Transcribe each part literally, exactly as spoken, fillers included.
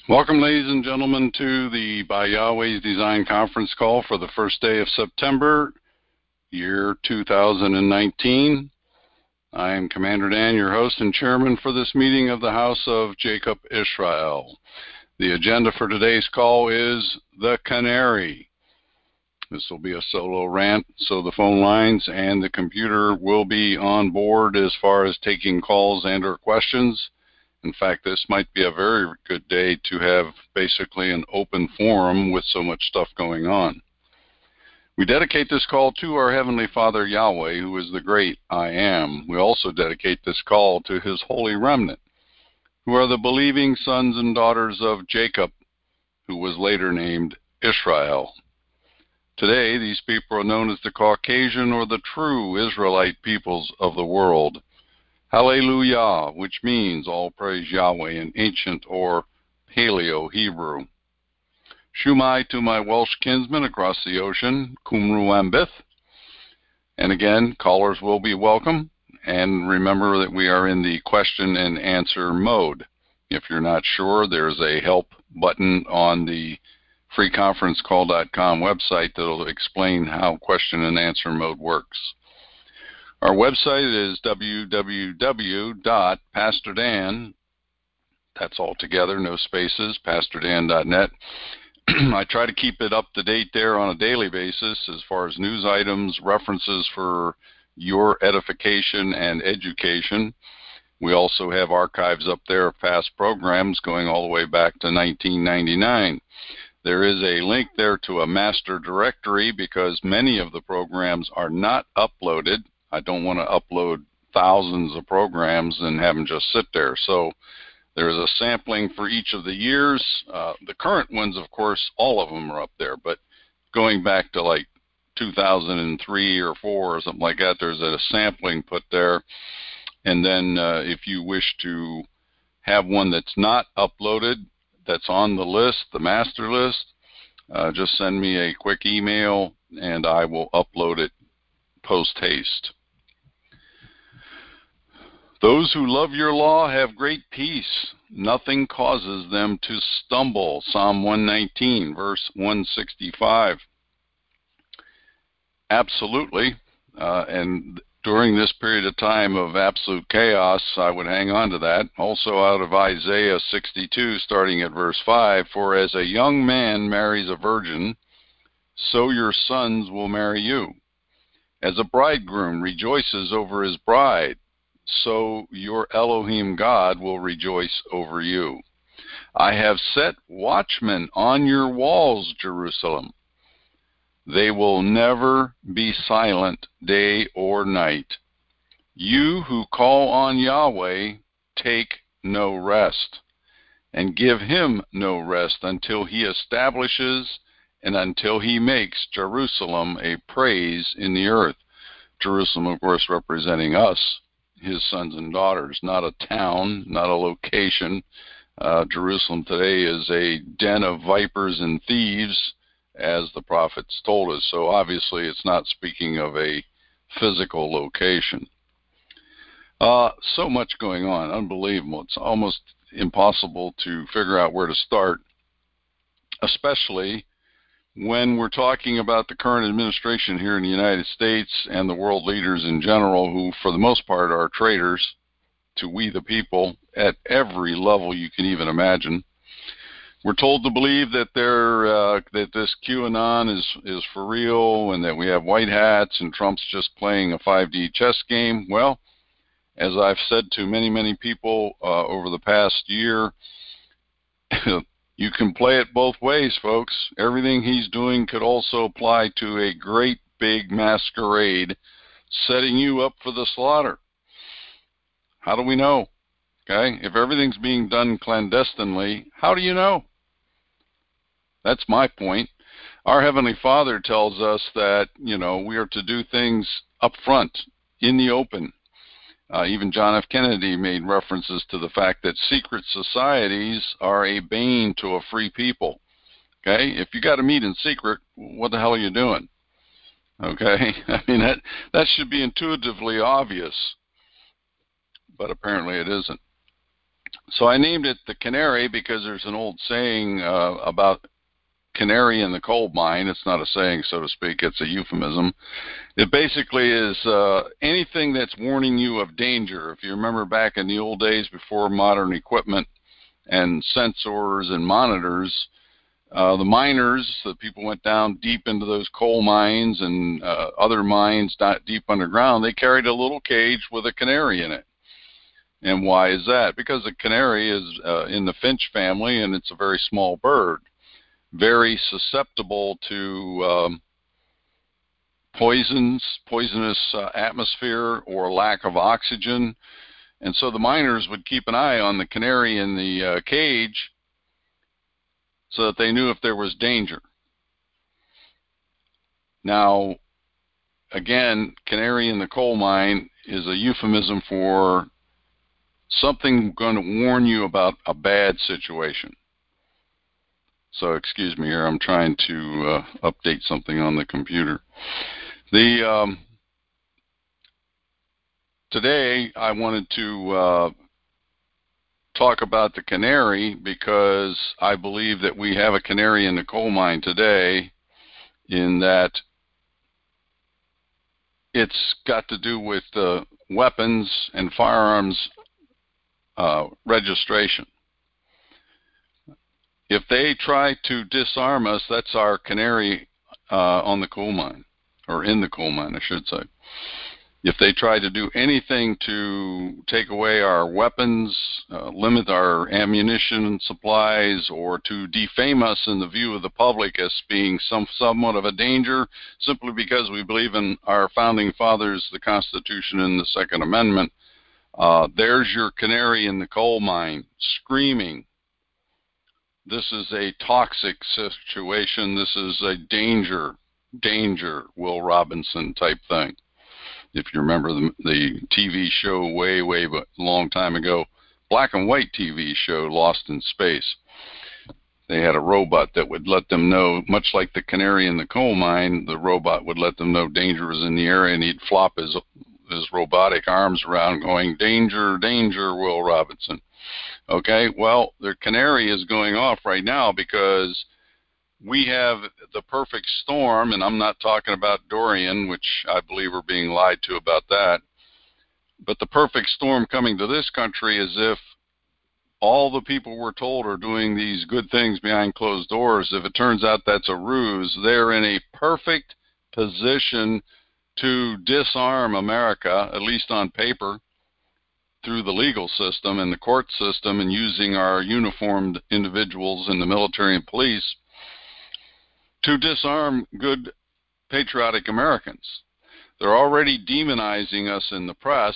Welcome, ladies and gentlemen, to the By Yahweh's Design conference call for the first day of September, year two thousand nineteen. I am Commander Dan, your host and chairman for this meeting of the House of Jacob Israel. The agenda for today's call is the Canary. This will be a solo rant, so the phone lines and the computer will be on board as far as taking calls and or questions. In fact, this might be a very good day to have basically an open forum with so much stuff going on. We dedicate this call to our Heavenly Father Yahweh, who is the great I Am. We also dedicate this call to His holy remnant, who are the believing sons and daughters of Jacob, who was later named Israel. Today, these people are known as the Caucasian or the true Israelite peoples of the world. Hallelujah, which means all praise Yahweh in ancient or Paleo-Hebrew. Shumai to my Welsh kinsmen across the ocean, Cwmru Ambith. And again, callers will be welcome. And remember that we are in the question and answer mode. If you're not sure, there's a help button on the free conference call dot com website that will explain how question and answer mode works. Our website is w w w dot pastor dan, that's all together, no spaces, pastor dan dot net. I try to keep it up to date there on a daily basis as far as news items, references for your edification and education. We also have archives up there of past programs going all the way back to nineteen ninety-nine. There is a link there to a master directory because many of the programs are not uploaded. I don't want to upload thousands of programs and have them just sit there. So there's a sampling for each of the years. Uh, the current ones, of course, all of them are up there. But going back to like two thousand three or four or something like that, there's a sampling put there. And then uh, if you wish to have one that's not uploaded, that's on the list, the master list, uh, just send me a quick email and I will upload it post haste. Those who love your law have great peace. Nothing causes them to stumble. Psalm one nineteen, verse one sixty-five. Absolutely. Uh, and during this period of time of absolute chaos, I would hang on to that. Also out of Isaiah sixty-two, starting at verse five, for as a young man marries a virgin, so your sons will marry you. As a bridegroom rejoices over his bride, so your Elohim God will rejoice over you. I have set watchmen on your walls, Jerusalem. They will never be silent day or night. You who call on Yahweh, take no rest, and give him no rest until he establishes and until he makes Jerusalem a praise in the earth. Jerusalem, of course, representing us, his sons and daughters, not a town, not a location. Uh, Jerusalem today is a den of vipers and thieves, as the prophets told us. So obviously it's not speaking of a physical location. Uh, so much going on, unbelievable. It's almost impossible to figure out where to start, especially when we're talking about the current administration here in the United States and the world leaders in general, who for the most part are traitors to we the people at every level you can even imagine. We're told to believe that they're, uh, that this QAnon is, is for real and that we have white hats and Trump's just playing a five D chess game. Well, as I've said to many, many people uh, over the past year, you can play it both ways, folks. Everything he's doing could also apply to a great big masquerade setting you up for the slaughter. How do we know? Okay, if everything's being done clandestinely, how do you know? That's my point. Our Heavenly Father tells us that, you know, we are to do things up front, in the open. Uh, even John F. Kennedy made references to the fact that secret societies are a bane to a free people. Okay, if you got to meet in secret, what the hell are you doing? Okay, I mean, that, that should be intuitively obvious, but apparently it isn't. So I named it the canary because there's an old saying uh, about canary in the coal mine. It's not a saying, so to speak. It's a euphemism. It basically is uh, anything that's warning you of danger. If you remember back in the old days before modern equipment and sensors and monitors, uh, the miners, the people went down deep into those coal mines and uh, other mines not deep underground, they carried a little cage with a canary in it. And why is that? Because the canary is uh, in the finch family, and it's a very small bird, very susceptible to um, poisons, poisonous uh, atmosphere or lack of oxygen. And so the miners would keep an eye on the canary in the uh, cage so that they knew if there was danger. Now, again, canary in the coal mine is a euphemism for something going to warn you about a bad situation. So excuse me here, I'm trying to uh, update something on the computer. The um, today I wanted to uh, talk about the canary because I believe that we have a canary in the coal mine today, in that it's got to do with uh, weapons and firearms uh, registration. If they try to disarm us, that's our canary uh, on the coal mine, or in the coal mine, I should say. If they try to do anything to take away our weapons, uh, limit our ammunition and supplies, or to defame us in the view of the public as being some somewhat of a danger, simply because we believe in our founding fathers, the Constitution, and the Second Amendment, uh, there's your canary in the coal mine, screaming. This is a toxic situation. This is a danger, danger, Will Robinson type thing. If you remember the, the T V show way, way, but long time ago, black and white T V show, Lost in Space. They had a robot that would let them know, much like the canary in the coal mine, the robot would let them know danger was in the area, and he'd flop his, his robotic arms around going, danger, danger, Will Robinson. Okay, well, the canary is going off right now because we have the perfect storm, and I'm not talking about Dorian, which I believe we're being lied to about that, but the perfect storm coming to this country is if all the people we're told are doing these good things behind closed doors, if it turns out that's a ruse, they're in a perfect position to disarm America, at least on paper, through the legal system and the court system, and using our uniformed individuals in the military and police to disarm good, patriotic Americans. They're already demonizing us in the press.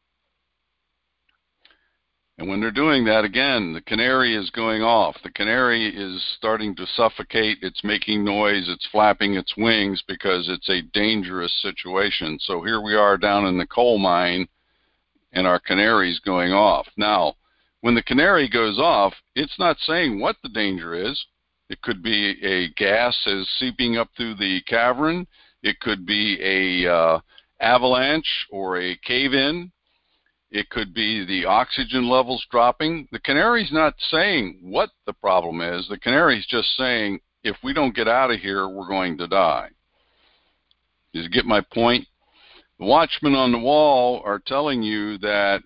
And when they're doing that, again, the canary is going off. The canary is starting to suffocate. It's making noise. It's flapping its wings because it's a dangerous situation. So here we are down in the coal mine, and our canary's going off. Now, when the canary goes off, it's not saying what the danger is. It could be a gas is seeping up through the cavern. It could be a uh, avalanche or a cave-in. It could be the oxygen levels dropping. The canary's not saying what the problem is. The canary's just saying, if we don't get out of here, we're going to die. Does you get my point? The watchmen on the wall are telling you that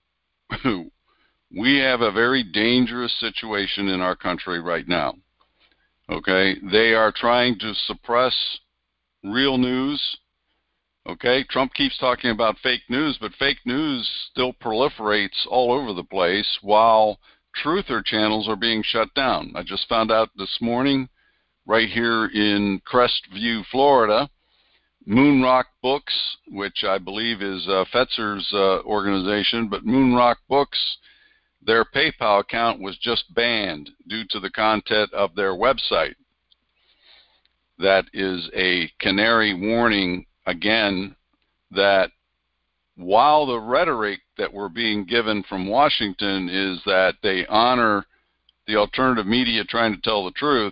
we have a very dangerous situation in our country right now. Okay, they are trying to suppress real news. Okay, Trump keeps talking about fake news, but fake news still proliferates all over the place while truther channels are being shut down. I just found out this morning, right here in Crestview, Florida, Moonrock Books, which I believe is uh, Fetzer's uh, organization, but Moonrock Books, their PayPal account was just banned due to the content of their website. That is a canary warning, again, that while the rhetoric that we're being given from Washington is that they honor the alternative media trying to tell the truth,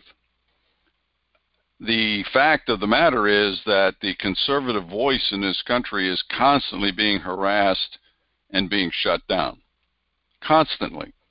the fact of the matter is that the conservative voice in this country is constantly being harassed and being shut down. Constantly.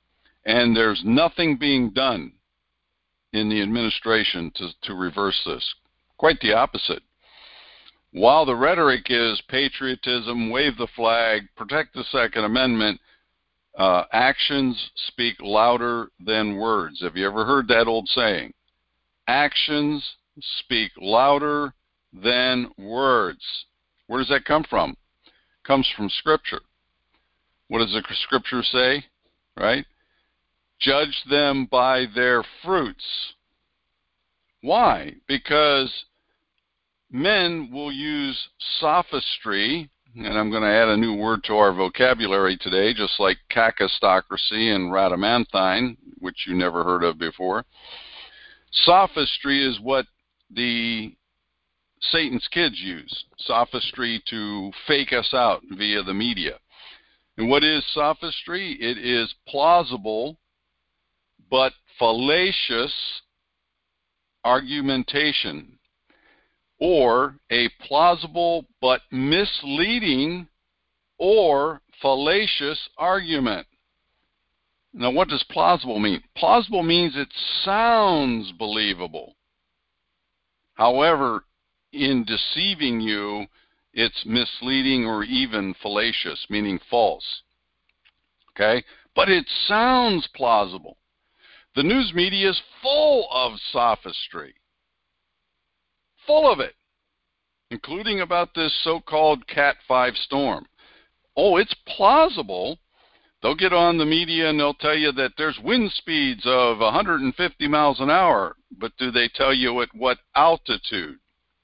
And there's nothing being done in the administration to, to reverse this. Quite the opposite. While the rhetoric is patriotism, wave the flag, protect the Second Amendment, uh, actions speak louder than words. Have you ever heard that old saying? Actions speak louder than words. Where does that come from? It comes from Scripture. What does the Scripture say? Right? Judge them by their fruits. Why? Because men will use sophistry, and I'm going to add a new word to our vocabulary today, just like kakistocracy and rhadamanthine, which you never heard of before. Sophistry is what the Satan's kids use. Sophistry to fake us out via the media. And what is sophistry? It is plausible but fallacious argumentation, or a plausible but misleading or fallacious argument. Now, what does plausible mean? Plausible means it sounds believable. However, in deceiving you, it's misleading or even fallacious, meaning false. Okay? But it sounds plausible. The news media is full of sophistry. Full of it. Including about this so-called Cat five storm. Oh, it's plausible. They'll get on the media and they'll tell you that there's wind speeds of one hundred fifty miles an hour. But do they tell you at what altitude?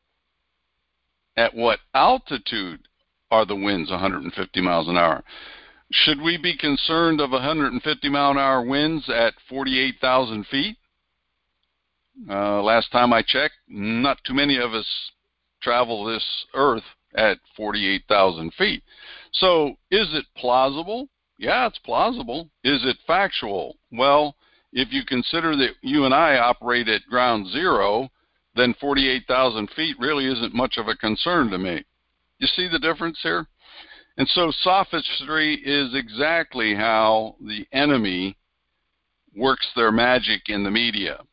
At what altitude are the winds one hundred fifty miles an hour? Should we be concerned of one hundred fifty mile an hour winds at forty-eight thousand feet? Uh, last time I checked, not too many of us travel this earth at forty-eight thousand feet. So is it plausible? Yeah, it's plausible. Is it factual? Well, if you consider that you and I operate at ground zero, then forty-eight thousand feet really isn't much of a concern to me. You see the difference here? And so sophistry is exactly how the enemy works their magic in the media.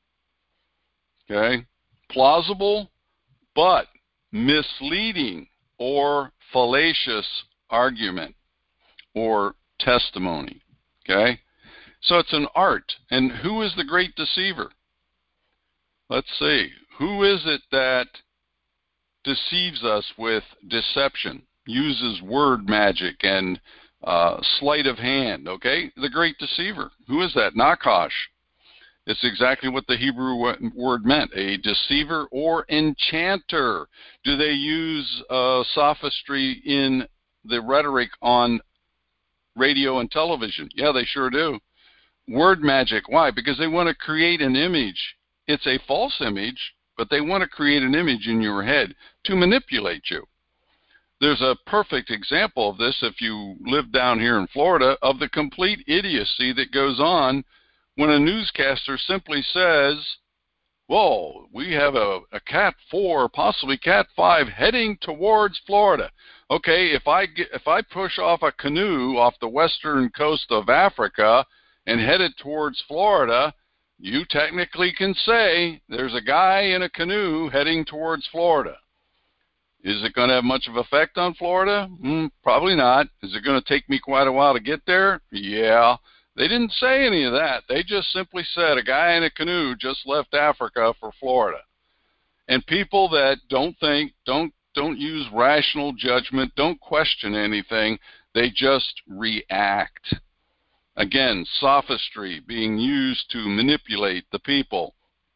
Okay? Plausible, but misleading or fallacious argument or testimony. Okay? So it's an art. And who is the great deceiver? Let's see. Who is it that deceives us with deception? Uses word magic and uh, sleight of hand, okay? The great deceiver. Who is that? Nakash. It's exactly what the Hebrew word meant, a deceiver or enchanter. Do they use uh, sophistry in the rhetoric on radio and television? Yeah, they sure do. Word magic. Why? Because they want to create an image. It's a false image, but they want to create an image in your head to manipulate you. There's a perfect example of this, if you live down here in Florida, of the complete idiocy that goes on when a newscaster simply says, whoa, we have a, a Cat four, possibly Cat five, heading towards Florida. Okay, if I, get, if I push off a canoe off the western coast of Africa and head it towards Florida, you technically can say there's a guy in a canoe heading towards Florida. Is it going to have much of an effect on Florida? Mm, probably not. Is it going to take me quite a while to get there? Yeah. They didn't say any of that. They just simply said a guy in a canoe just left Africa for Florida. And people that don't think, don't, don't use rational judgment, don't question anything, they just react. Again, sophistry being used to manipulate the people.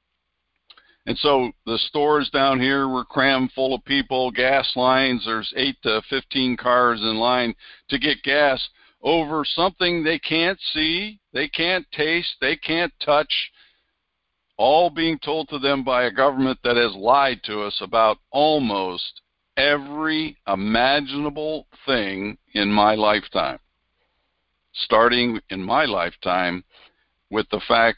And so the stores down here were crammed full of people, gas lines, there's eight to fifteen cars in line to get gas over something they can't see, they can't taste, they can't touch, all being told to them by a government that has lied to us about almost every imaginable thing in my lifetime. Starting in my lifetime with the fact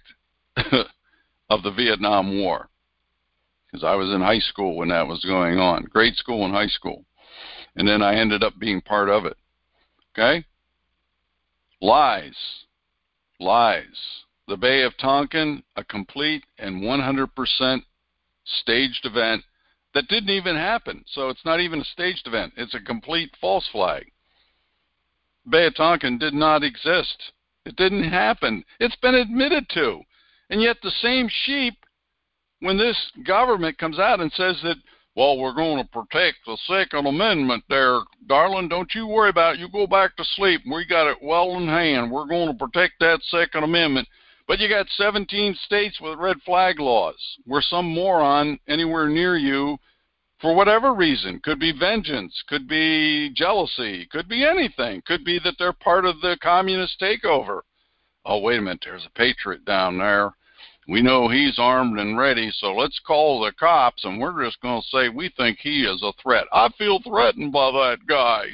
of the Vietnam War. Because I was in high school when that was going on, grade school and high school. And then I ended up being part of it. Okay? Lies. Lies. The Bay of Tonkin, a complete and one hundred percent staged event that didn't even happen. So it's not even a staged event. It's a complete false flag. Bay of Tonkin did not exist. It didn't happen. It's been admitted to. And yet the same sheep, when this government comes out and says that, well, we're going to protect the Second Amendment there, darling, don't you worry about it. You go back to sleep. We got it well in hand. We're going to protect that Second Amendment. But you got seventeen states with red flag laws where some moron anywhere near you, for whatever reason, could be vengeance, could be jealousy, could be anything, could be that they're part of the communist takeover. Oh, wait a minute, there's a patriot down there. We know he's armed and ready, so let's call the cops, and we're just going to say we think he is a threat. I feel threatened by that guy.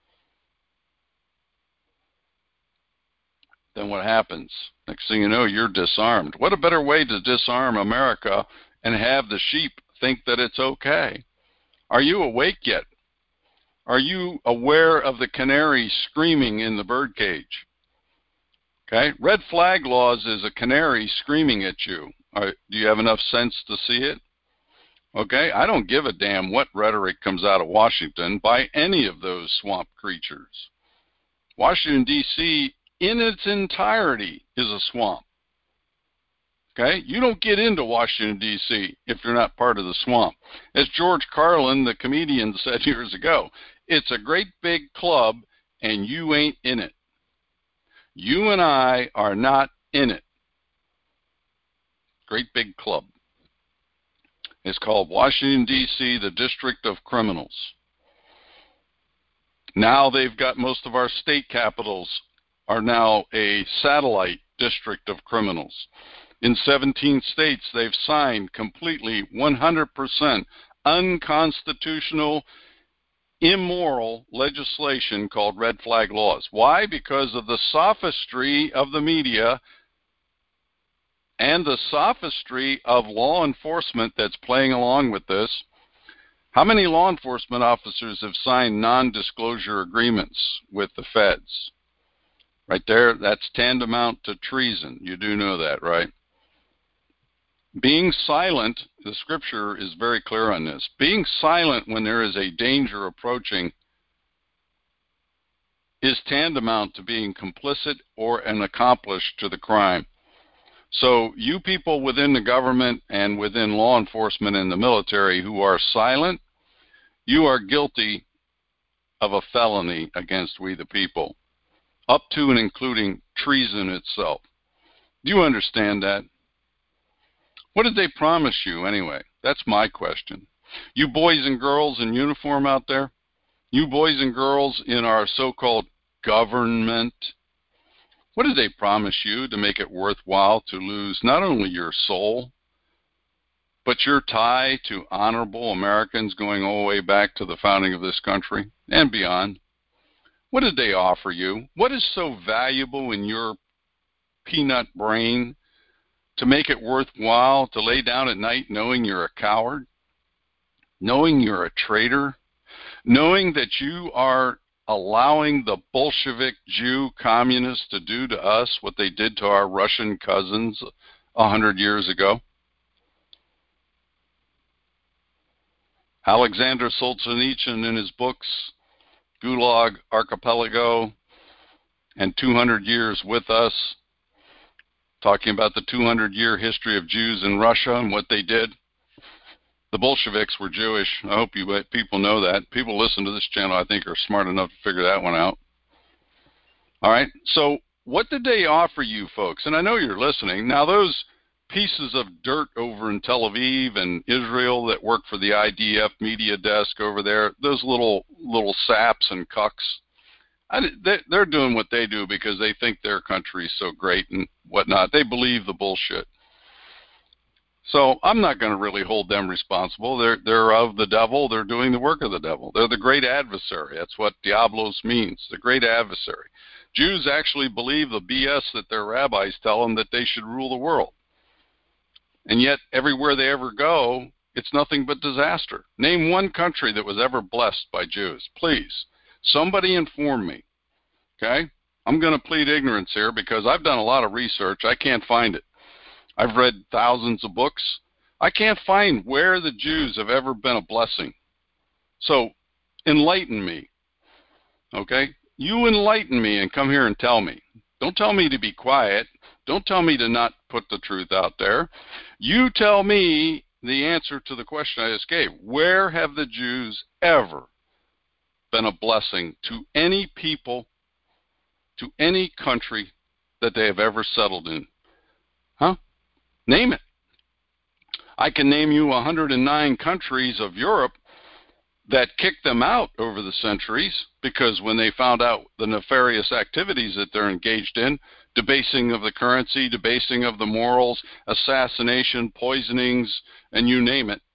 Then what happens? Next thing you know, you're disarmed. What a better way to disarm America and have the sheep think that it's okay? Are you awake yet? Are you aware of the canary screaming in the birdcage? Okay, red flag laws is a canary screaming at you. Are, do you have enough sense to see it? Okay, I don't give a damn what rhetoric comes out of Washington by any of those swamp creatures. Washington, D C in its entirety is a swamp. Okay, you don't get into Washington, D C if you're not part of the swamp. As George Carlin, the comedian, said years ago, it's a great big club and you ain't in it. You and I are not in it. Great big club. It's called Washington, D C, the District of Criminals. Now they've got most of our state capitals are now a satellite district of criminals. In seventeen states, they've signed completely one hundred percent unconstitutional, immoral legislation called red flag laws. Why? Because of the sophistry of the media and the sophistry of law enforcement that's playing along with this. How many law enforcement officers have signed non-disclosure agreements with the feds? Right there, that's tantamount to treason. You do know that, right? Being silent, the scripture is very clear on this. Being silent when there is a danger approaching is tantamount to being complicit or an accomplice to the crime. So you people within the government and within law enforcement and the military who are silent, you are guilty of a felony against we the people, up to and including treason itself. Do you understand that? What did they promise you anyway? That's my question. You boys and girls in uniform out there, you boys and girls in our so-called government, what did they promise you to make it worthwhile to lose not only your soul, but your tie to honorable Americans going all the way back to the founding of this country and beyond? What did they offer you? What is so valuable in your peanut brain to make it worthwhile to lay down at night knowing you're a coward, knowing you're a traitor, knowing that you are allowing the Bolshevik Jew communists to do to us what they did to our Russian cousins a hundred years ago? Alexander Solzhenitsyn in his books, Gulag Archipelago and two hundred years with Us, talking about the two hundred year history of Jews in Russia and what they did. The Bolsheviks were Jewish. I hope you people know that. People listen to this channel, I think, are smart enough to figure that one out. All right, so what did they offer you folks? And I know you're listening. Now, those pieces of dirt over in Tel Aviv and Israel that work for the I D F media desk over there, those little little saps and cucks, I, they, they're doing what they do because they think their country is so great and whatnot. They believe the bullshit. So I'm not going to really hold them responsible. They're, they're of the devil. They're doing the work of the devil. They're the great adversary. That's what diablos means, the great adversary. Jews actually believe the B S that their rabbis tell them that they should rule the world. And yet, everywhere they ever go, it's nothing but disaster. Name one country that was ever blessed by Jews. Please, somebody inform me. Okay? I'm going to plead ignorance here because I've done a lot of research. I can't find it. I've read thousands of books. I can't find where the Jews have ever been a blessing. So enlighten me, okay? You enlighten me and come here and tell me. Don't tell me to be quiet. Don't tell me to not put the truth out there. You tell me the answer to the question I just gave. Where have the Jews ever been a blessing to any people, to any country that they have ever settled in? Huh? Name it. I can name you one hundred nine countries of Europe that kicked them out over the centuries because when they found out the nefarious activities that they're engaged in, debasing of the currency, debasing of the morals, assassination, poisonings, and you name it,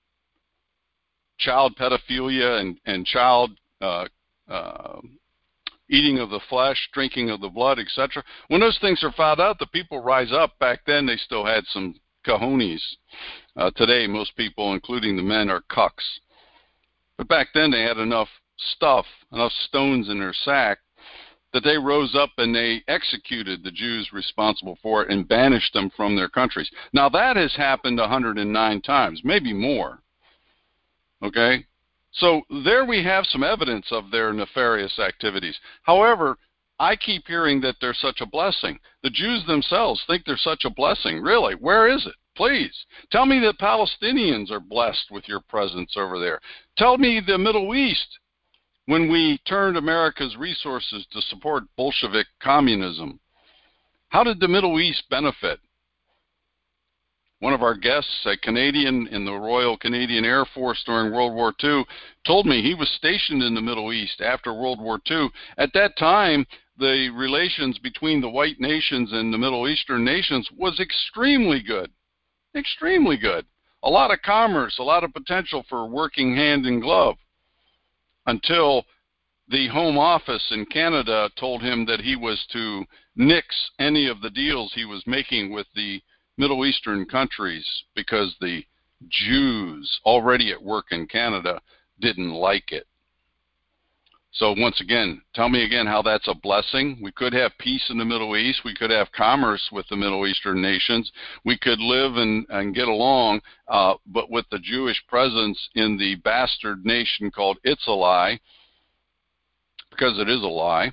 child pedophilia and, and child uh, uh, eating of the flesh, drinking of the blood, et cetera. When those things are found out, the people rise up. Back then, they still had some cojones. Uh, today, most people, including the men, are cucks. But back then, they had enough stuff, enough stones in their sack, that they rose up and they executed the Jews responsible for it and banished them from their countries. Now, that has happened one hundred nine times, maybe more. Okay? So there we have some evidence of their nefarious activities. However, I keep hearing that they're such a blessing. The Jews themselves think they're such a blessing. Really? Where is it? Please. Tell me the Palestinians are blessed with your presence over there. Tell me the Middle East, when we turned America's resources to support Bolshevik communism. How did the Middle East benefit? One of our guests, a Canadian in the Royal Canadian Air Force during World War Two, told me he was stationed in the Middle East after World War Two. At that time, the relations between the white nations and the Middle Eastern nations was extremely good. Extremely good. A lot of commerce, a lot of potential for working hand in glove, until the Home Office in Canada told him that he was to nix any of the deals he was making with the Middle Eastern countries because the Jews already at work in Canada didn't like it. So once again, tell me again how that's a blessing. We could have peace in the Middle East. We could have commerce with the Middle Eastern nations. We could live and, and get along, uh, but with the Jewish presence in the bastard nation called It's a Lie, because it is a lie.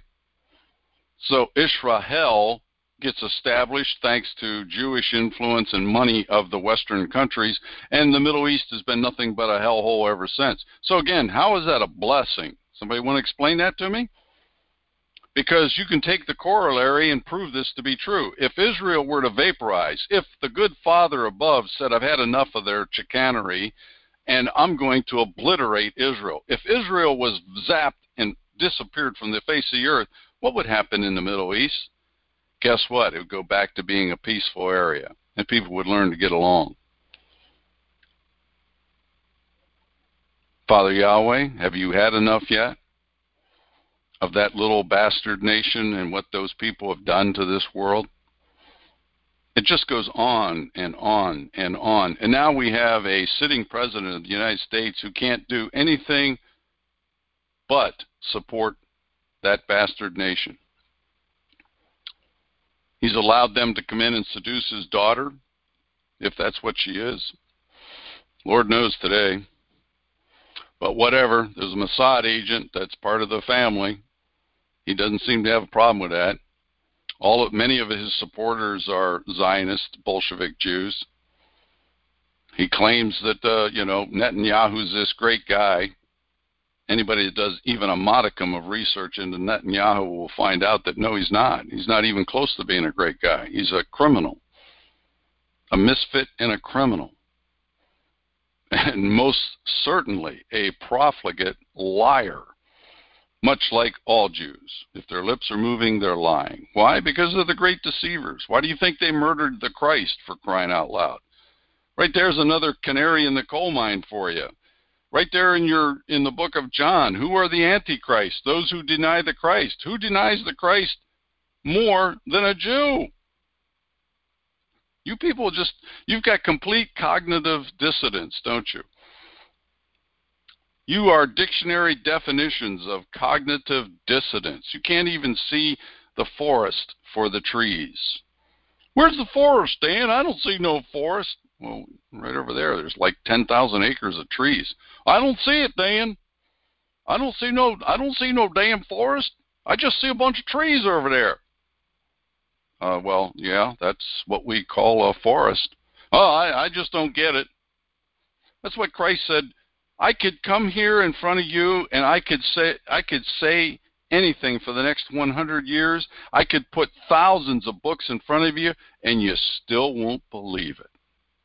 So Israel gets established thanks to Jewish influence and money of the Western countries, and the Middle East has been nothing but a hellhole ever since. So again, how is that a blessing? Somebody want to explain that to me? Because you can take the corollary and prove this to be true. If Israel were to vaporize, if the good Father above said, I've had enough of their chicanery, and I'm going to obliterate Israel. If Israel was zapped and disappeared from the face of the earth, what would happen in the Middle East? Guess what? It would go back to being a peaceful area, and people would learn to get along. Father Yahweh, have you had enough yet of that little bastard nation and what those people have done to this world? It just goes on and on and on. And now we have a sitting president of the United States who can't do anything but support that bastard nation. He's allowed them to come in and seduce his daughter, if that's what she is. Lord knows today. But whatever, there's a Mossad agent that's part of the family. He doesn't seem to have a problem with that. All of, many of his supporters are Zionist Bolshevik Jews. He claims that, uh, you know, Netanyahu's this great guy. Anybody that does even a modicum of research into Netanyahu will find out that no, he's not. He's not even close to being a great guy. He's a criminal, a misfit and a criminal. And most certainly a profligate liar, much like all Jews. If their lips are moving, they're lying. Why? Because they're the great deceivers. Why do you think they murdered the Christ, for crying out loud? Right there's another canary in the coal mine for you. Right there in your in the book of John, who are the Antichrist? Those who deny the Christ. Who denies the Christ more than a Jew? You people just, you've got complete cognitive dissonance, don't you? You are dictionary definitions of cognitive dissonance. You can't even see the forest for the trees. Where's the forest, Dan? I don't see no forest. Well, right over there, there's like ten thousand acres of trees. I don't see it, Dan. I don't see no, I don't see no damn forest. I just see a bunch of trees over there. Uh, well, yeah, that's what we call a forest. Oh, I, I just don't get it. That's what Christ said. I could come here in front of you and I could say, I could say anything for the next one hundred years. I could put thousands of books in front of you and you still won't believe it.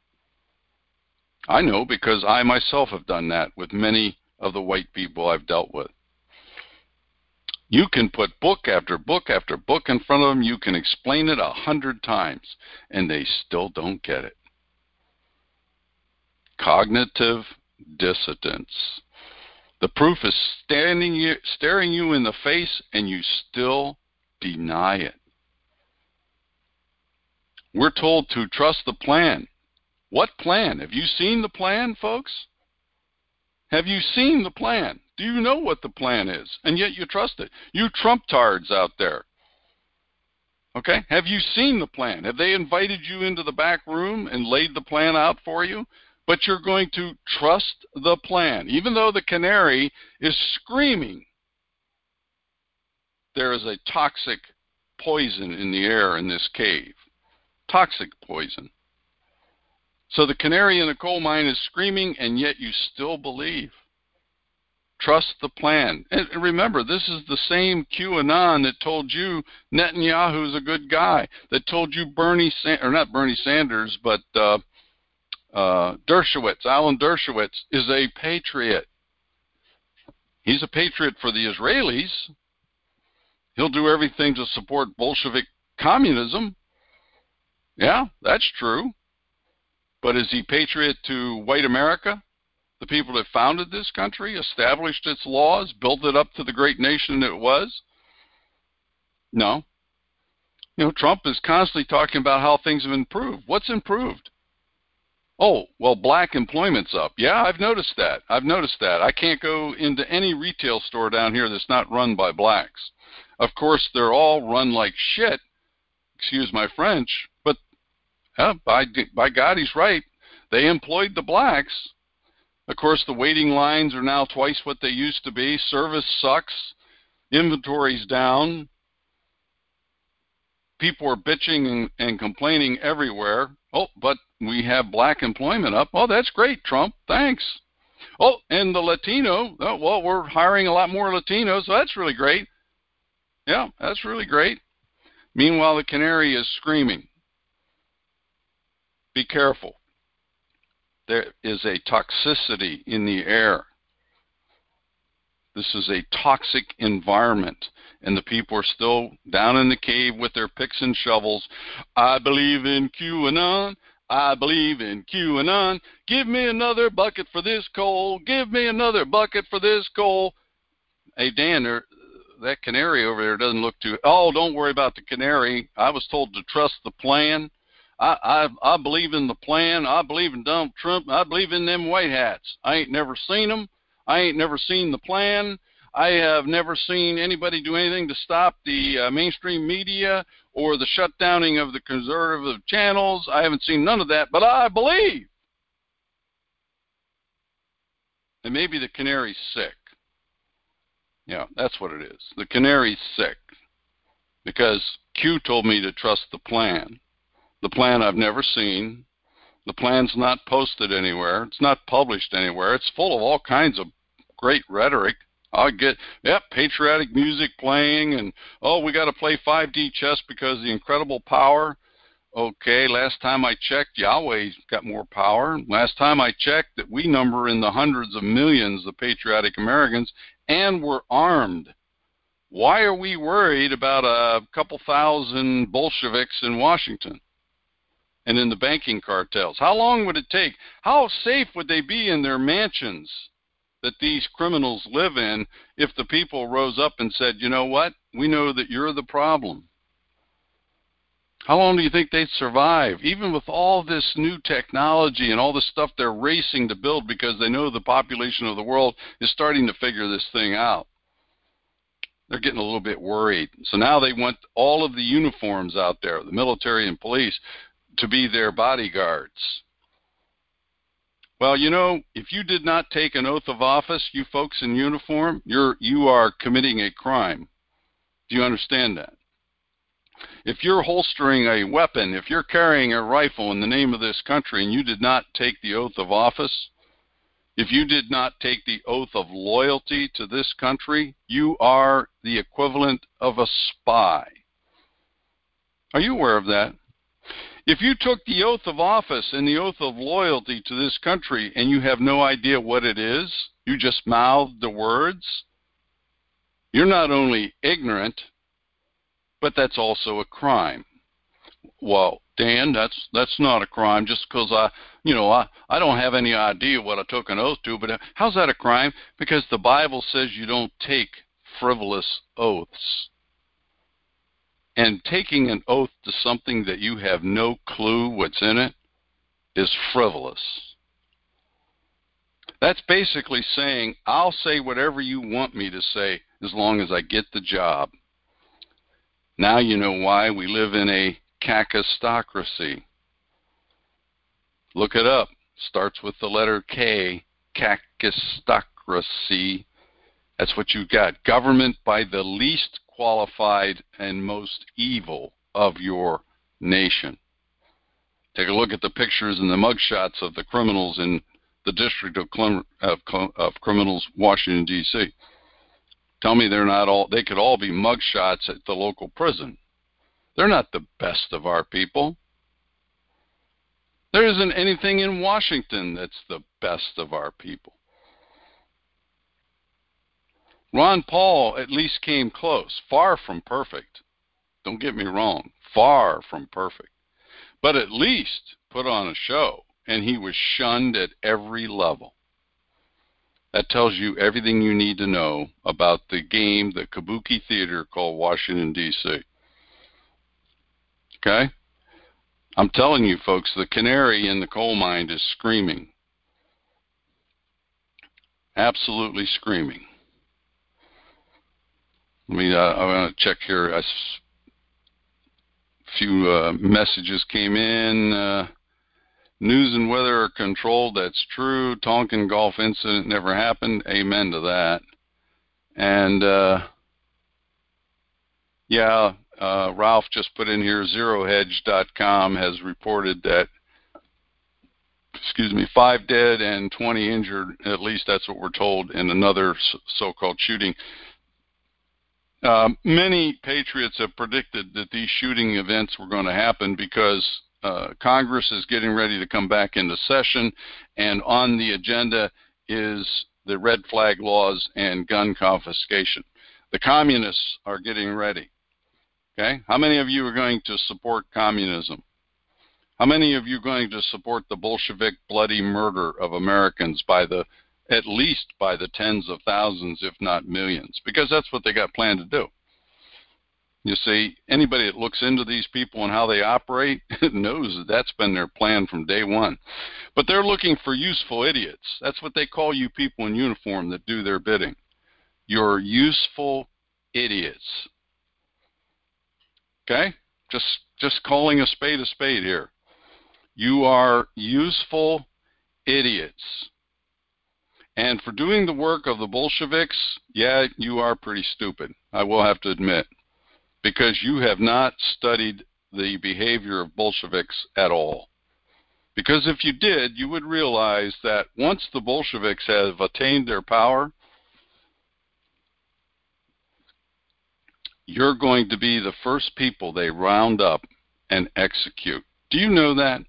I know, because I myself have done that with many of the white people I've dealt with. You can put book after book after book in front of them. You can explain it a hundred times, and they still don't get it. Cognitive dissonance. The proof is standing you, staring you in the face, and you still deny it. We're told to trust the plan. What plan? Have you seen the plan, folks? Have you seen the plan? Do you know what the plan is? And yet you trust it. You Trump-tards out there. Okay? Have you seen the plan? Have they invited you into the back room and laid the plan out for you? But you're going to trust the plan. Even though the canary is screaming, there is a toxic poison in the air in this cave. Toxic poison. So the canary in the coal mine is screaming, and yet you still believe. Trust the plan. And remember, this is the same QAnon that told you Netanyahu's a good guy, that told you Bernie, San- or not Bernie Sanders, but uh, uh, Dershowitz, Alan Dershowitz, is a patriot. He's a patriot for the Israelis. He'll do everything to support Bolshevik communism. Yeah, that's true. But is he patriot to white America? The people that founded this country, established its laws, built it up to the great nation it was? No. You know, Trump is constantly talking about how things have improved. What's improved? Oh, well, black employment's up. Yeah, I've noticed that. I've noticed that. I can't go into any retail store down here that's not run by blacks. Of course, they're all run like shit. Excuse my French, but yeah, by, by God, he's right. They employed the blacks. Of course, the waiting lines are now twice what they used to be. Service sucks. Inventory's down. People are bitching and, and complaining everywhere. Oh, but we have black employment up. Oh, that's great, Trump. Thanks. Oh, and the Latino. Oh, well, we're hiring a lot more Latinos, so that's really great. Yeah, that's really great. Meanwhile, the canary is screaming. Be careful. There is a toxicity in the air. This is a toxic environment, and the people are still down in the cave with their picks and shovels. I believe in QAnon. I believe in QAnon. Give me another bucket for this coal. Give me another bucket for this coal. Hey, Dan, there, that canary over there doesn't look too... Oh, don't worry about the canary. I was told to trust the plan. I, I I believe in the plan. I believe in Donald Trump. I believe in them white hats. I ain't never seen them. I ain't never seen the plan. I have never seen anybody do anything to stop the uh, mainstream media or the shutdowning of the conservative channels. I haven't seen none of that, but I believe. And maybe the canary's sick. Yeah, that's what it is. The canary's sick because Q told me to trust the plan. The plan I've never seen. The plan's not posted anywhere. It's not published anywhere. It's full of all kinds of great rhetoric. I get, yep, patriotic music playing, and, oh, we got to play five D chess because of the incredible power. Okay, last time I checked, Yahweh's got more power. Last time I checked, that we number in the hundreds of millions of patriotic Americans, and we're armed. Why are we worried about a couple thousand Bolsheviks in Washington and in the banking cartels? How long would it take? How safe would they be in their mansions that these criminals live in if the people rose up and said, you know what, we know that you're the problem? How long do you think they'd survive, even with all this new technology and all the stuff they're racing to build because they know the population of the world is starting to figure this thing out? they're getting a little bit worried. So now they want all of the uniforms out there, the military and police, to be their bodyguards. Well, you know, if you did not take an oath of office, you folks in uniform, you're you are committing a crime. Do you understand that? If you're holstering a weapon, if you're carrying a rifle in the name of this country and you did not take the oath of office, if you did not take the oath of loyalty to this country, you are the equivalent of a spy. Are you aware of that? If you took the oath of office and the oath of loyalty to this country and you have no idea what it is, you just mouthed the words, you're not only ignorant, but that's also a crime. Well, Dan, that's that's not a crime just because I, you know, I, I don't have any idea what I took an oath to, but how's that a crime? Because the Bible says you don't take frivolous oaths. And taking an oath to something that you have no clue what's in it is frivolous. That's basically saying, I'll say whatever you want me to say as long as I get the job. Now you know why we live in a kakistocracy. Look it up. Starts with the letter K, kakistocracy. That's what you got. Government by the least qualified and most evil of your nation. Take a look at the pictures and the mugshots of the criminals in the District of, of, of Criminals, Washington, D C Tell me they're not all, they could all be mugshots at the local prison. They're not the best of our people. There isn't anything in Washington that's the best of our people. Ron Paul at least came close, far from perfect. Don't get me wrong, far from perfect. But at least put on a show, and he was shunned at every level. That tells you everything you need to know about the game, the kabuki theater called Washington, D C Okay? I'm telling you, folks, the canary in the coal mine is screaming. Absolutely screaming. Let me, uh, I want to check here. A few uh, messages came in. Uh, news and weather are controlled. That's true. Tonkin Gulf incident never happened. Amen to that. And, uh, yeah, uh, Ralph just put in here, zero hedge dot com has reported that, excuse me, five dead and twenty injured. At least that's what we're told in another so-called shooting. Uh, many patriots have predicted that these shooting events were going to happen because uh, Congress is getting ready to come back into session, and on the agenda is the red flag laws and gun confiscation. The communists are getting ready. Okay? How many of you are going to support communism? How many of you are going to support the Bolshevik bloody murder of Americans by the at least by the tens of thousands, if not millions, because that's what they got planned to do. You see, anybody that looks into these people and how they operate knows that that's been their plan from day one. But they're looking for useful idiots. That's what they call you people in uniform that do their bidding. You're useful idiots. Okay? Just, just calling a spade a spade here. You are useful idiots. And for doing the work of the Bolsheviks, yeah, you are pretty stupid, I will have to admit, because you have not studied the behavior of Bolsheviks at all. Because if you did, you would realize that once the Bolsheviks have attained their power, you're going to be the first people they round up and execute. Do you know that?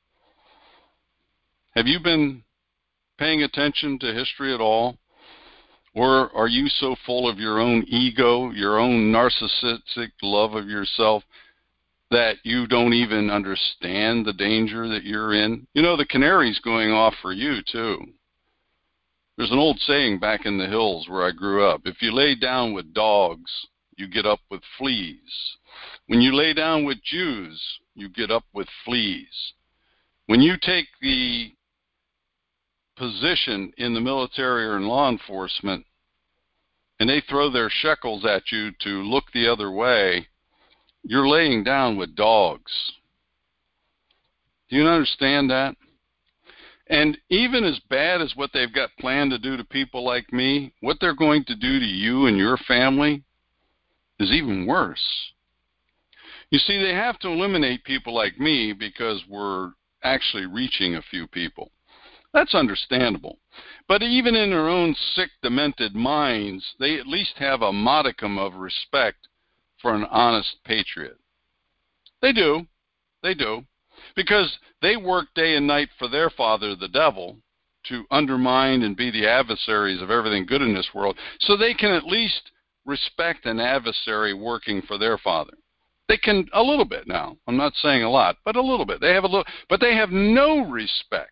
Have you been paying attention to history at all? Or are you so full of your own ego, your own narcissistic love of yourself, that you don't even understand the danger that you're in? You know, the canary's going off for you, too. There's an old saying back in the hills where I grew up. If you lay down with dogs, you get up with fleas. When you lay down with Jews, you get up with fleas. When you take the position in the military or in law enforcement and they throw their shekels at you to look the other way, you're laying down with dogs. Do you understand that? And even as bad as what they've got planned to do to people like me, what they're going to do to you and your family is even worse. You see, they have to eliminate people like me because we're actually reaching a few people. That's understandable. But even in their own sick, demented minds, they at least have a modicum of respect for an honest patriot. They do. They do. Because they work day and night for their father, the devil, to undermine and be the adversaries of everything good in this world, so they can at least respect an adversary working for their father. They can a little bit now. I'm not saying a lot, but a little bit. They have a little, but they have no respect.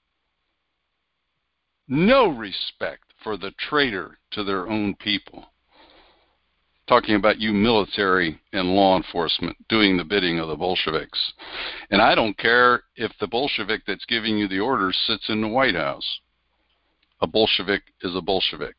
No respect for the traitor to their own people. Talking about you military and law enforcement doing the bidding of the Bolsheviks. And I don't care if the Bolshevik that's giving you the orders sits in the White House. A Bolshevik is a Bolshevik.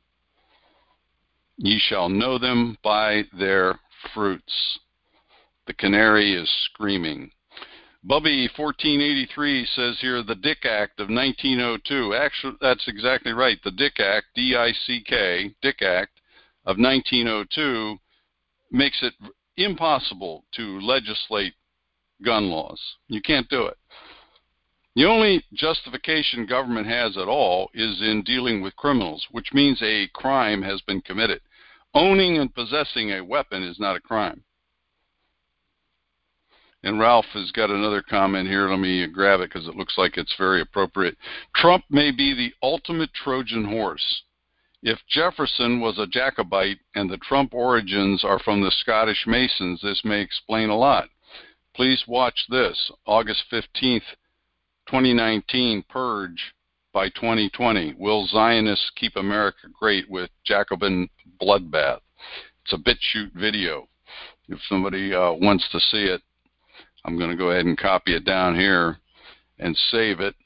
Ye shall know them by their fruits. The canary is screaming. Bubby fourteen eighty-three says here, the Dick Act of nineteen oh two. Actually, that's exactly right. The Dick Act, D I C K, Dick Act of nineteen oh two makes it impossible to legislate gun laws. You can't do it. The only justification government has at all is in dealing with criminals, which means a crime has been committed. Owning and possessing a weapon is not a crime. And Ralph has got another comment here. Let me grab it because it looks like it's very appropriate. Trump may be the ultimate Trojan horse. If Jefferson was a Jacobite and the Trump origins are from the Scottish Masons, this may explain a lot. Please watch this. August fifteenth, twenty nineteen, Purge by twenty twenty. Will Zionists keep America great with Jacobin bloodbath? It's a BitChute video. If somebody uh, wants to see it, I'm going to go ahead and copy it down here and save it.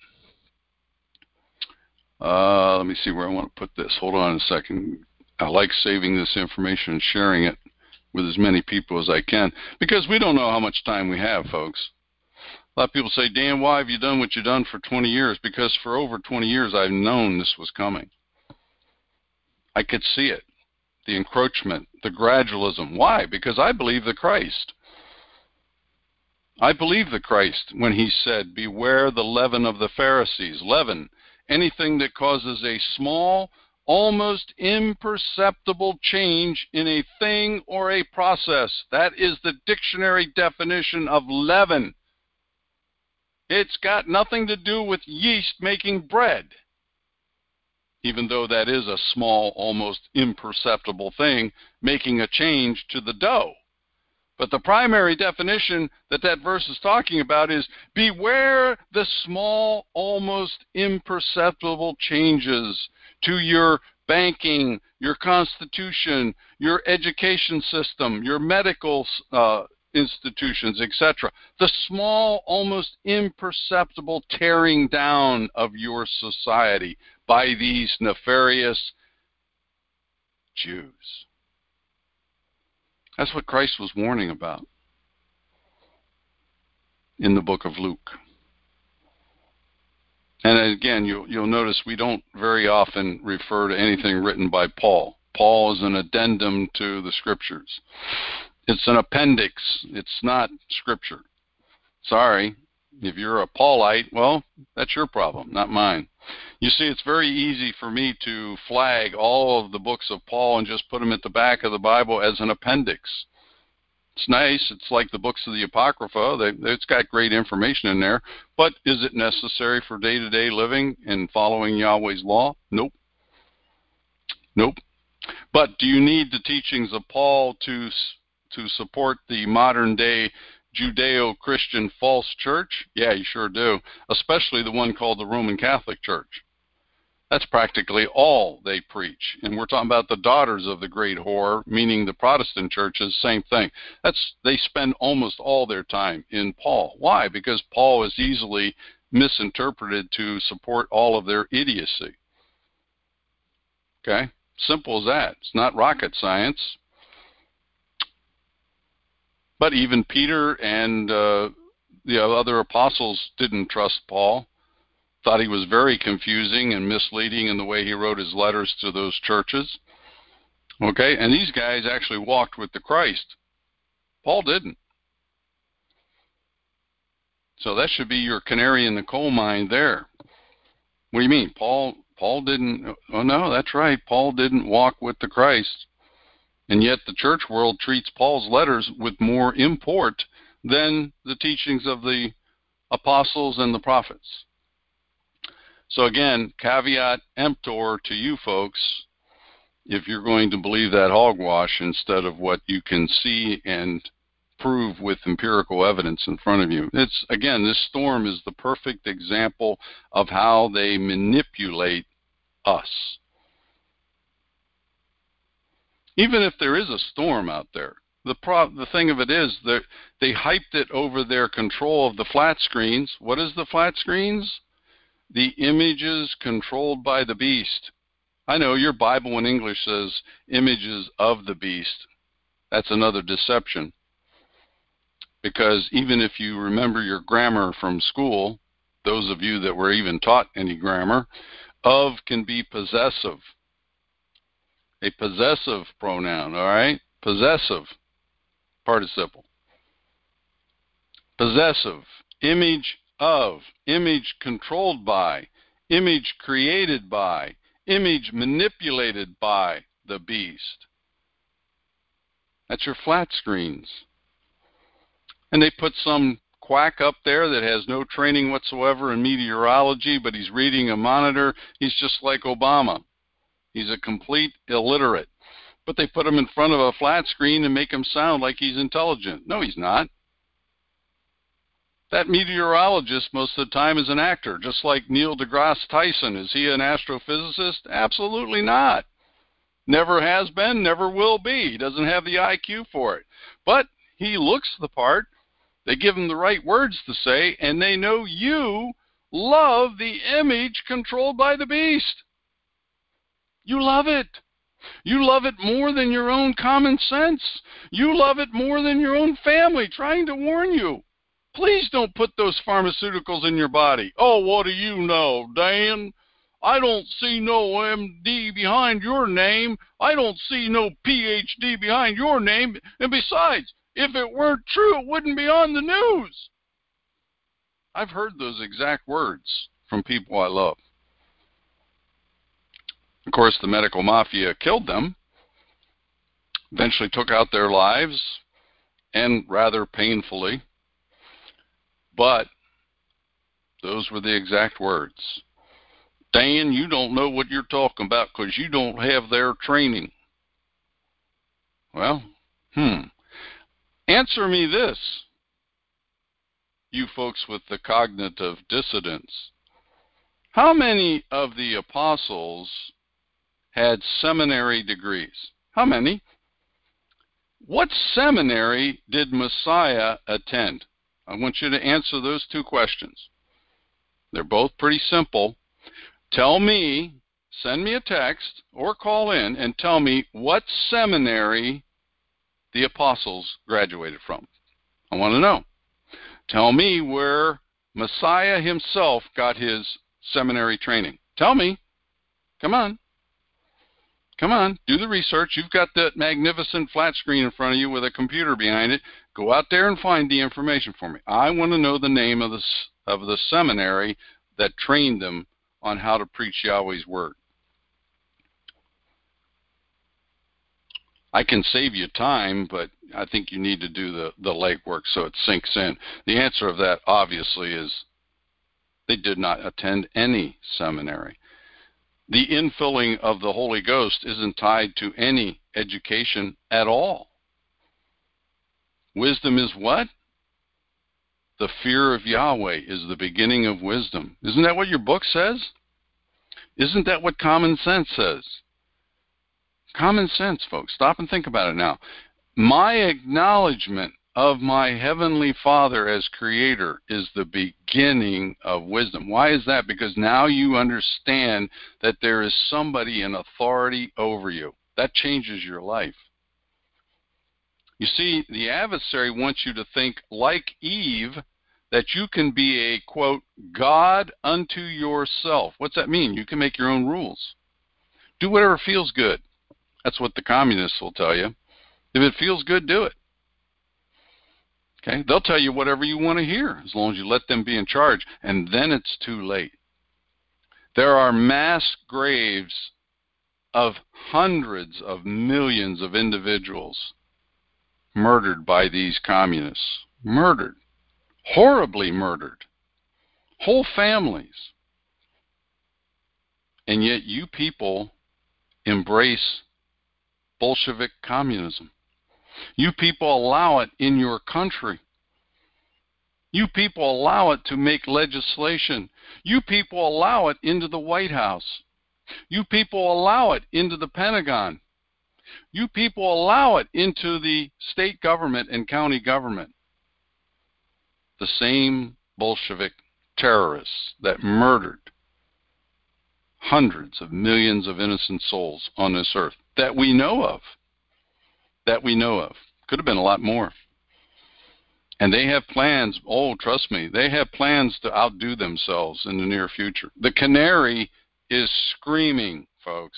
Uh, let me see where I want to put this. Hold on a second. I like saving this information and sharing it with as many people as I can, because we don't know how much time we have, folks. A lot of people say, Dan, why have you done what you've done for twenty years? Because for over twenty years I've known this was coming. I could see it. The encroachment, the gradualism. Why? Because I believe the Christ. I believe the Christ when he said, beware the leaven of the Pharisees. Leaven, anything that causes a small, almost imperceptible change in a thing or a process. That is the dictionary definition of leaven. It's got nothing to do with yeast making bread, even though that is a small, almost imperceptible thing, making a change to the dough. But the primary definition that that verse is talking about is, beware the small, almost imperceptible changes to your banking, your constitution, your education system, your medical uh, institutions, et cetera. The small, almost imperceptible tearing down of your society by these nefarious Jews. That's what Christ was warning about in the book of Luke. And again, you'll, you'll notice we don't very often refer to anything written by Paul. Paul is an addendum to the Scriptures. It's an appendix. It's not Scripture. Sorry. If you're a Paulite, well, that's your problem, not mine. You see, it's very easy for me to flag all of the books of Paul and just put them at the back of the Bible as an appendix. It's nice. It's like the books of the Apocrypha. They, it's got great information in there. But is it necessary for day-to-day living and following Yahweh's law? Nope. Nope. But do you need the teachings of Paul to, to support the modern-day Judeo-Christian false church? Yeah, you sure do. Especially the one called the Roman Catholic Church. That's practically all they preach. And we're talking about the daughters of the great whore, meaning the Protestant churches, same thing. That's, they spend almost all their time in Paul. Why? Because Paul is easily misinterpreted to support all of their idiocy. Okay? Simple as that. It's not rocket science. But even Peter and uh, the other apostles didn't trust Paul, thought he was very confusing and misleading in the way he wrote his letters to those churches. Okay, and these guys actually walked with the Christ. Paul didn't. So that should be your canary in the coal mine there. What do you mean? Paul Paul didn't, oh no, that's right. Paul didn't walk with the Christ. And yet the church world treats Paul's letters with more import than the teachings of the apostles and the prophets. So again, caveat emptor to you folks, if you're going to believe that hogwash instead of what you can see and prove with empirical evidence in front of you. It's, again, this storm is the perfect example of how they manipulate us. Even if there is a storm out there, the pro the thing of it is that they hyped it over their control of the flat screens. What is the flat screens? The images controlled by the beast. I know your Bible in English says images of the beast. That's another deception. Because even if you remember your grammar from school, those of you that were even taught any grammar, of can be possessive. A possessive pronoun, all right? Possessive participle. Possessive, image of, image controlled by, image created by, image manipulated by the beast. That's your flat screens. And they put some quack up there that has no training whatsoever in meteorology, but he's reading a monitor. He's just like Obama. He's a complete illiterate. But they put him in front of a flat screen and make him sound like he's intelligent. No, he's not. That meteorologist most of the time is an actor, just like Neil deGrasse Tyson. Is he an astrophysicist? Absolutely not. Never has been, never will be. He doesn't have the I Q for it. But he looks the part. They give him the right words to say, and they know you love the image controlled by the beast. You love it. You love it more than your own common sense. You love it more than your own family trying to warn you. Please don't put those pharmaceuticals in your body. Oh, what do you know, Dan? I don't see no M D behind your name. I don't see no P H D behind your name. And besides, if it weren't true, it wouldn't be on the news. I've heard those exact words from people I love. Of course, the medical mafia killed them, eventually took out their lives, and rather painfully. But those were the exact words. Dan, you don't know what you're talking about because you don't have their training. Well, hmm. Answer me this, you folks with the cognitive dissonance. How many of the apostles had seminary degrees? How many? What seminary did Messiah attend? I want you to answer those two questions. They're both pretty simple. Tell me, send me a text or call in and tell me what seminary the apostles graduated from. I want to know. Tell me where Messiah himself got his seminary training. Tell me. Come on. Come on. Do the research. You've got that magnificent flat screen in front of you with a computer behind it. Go out there and find the information for me. I want to know the name of the, of the seminary that trained them on how to preach Yahweh's word. I can save you time, but I think you need to do the, the legwork so it sinks in. The answer of that, obviously, is they did not attend any seminary. The infilling of the Holy Ghost isn't tied to any education at all. Wisdom is what? The fear of Yahweh is the beginning of wisdom. Isn't that what your book says? Isn't that what common sense says? Common sense, folks. Stop and think about it now. My acknowledgement of my heavenly Father as creator is the beginning of wisdom. Why is that? Because now you understand that there is somebody in authority over you. That changes your life. You see, the adversary wants you to think like Eve, that you can be a, quote, God unto yourself. What's that mean? You can make your own rules. Do whatever feels good. That's what the communists will tell you. If it feels good, do it. Okay? They'll tell you whatever you want to hear as long as you let them be in charge, and then it's too late. There are mass graves of hundreds of millions of individuals murdered by these communists. Murdered. Horribly murdered. Whole families. And yet you people embrace Bolshevik communism. You people allow it in your country. You people allow it to make legislation. You people allow it into the White House. You people allow it into the Pentagon. You people allow it into the state government and county government. The same Bolshevik terrorists that murdered hundreds of millions of innocent souls on this earth that we know of. That we know of. Could have been a lot more. And they have plans, oh, trust me, they have plans to outdo themselves in the near future. The canary is screaming, folks.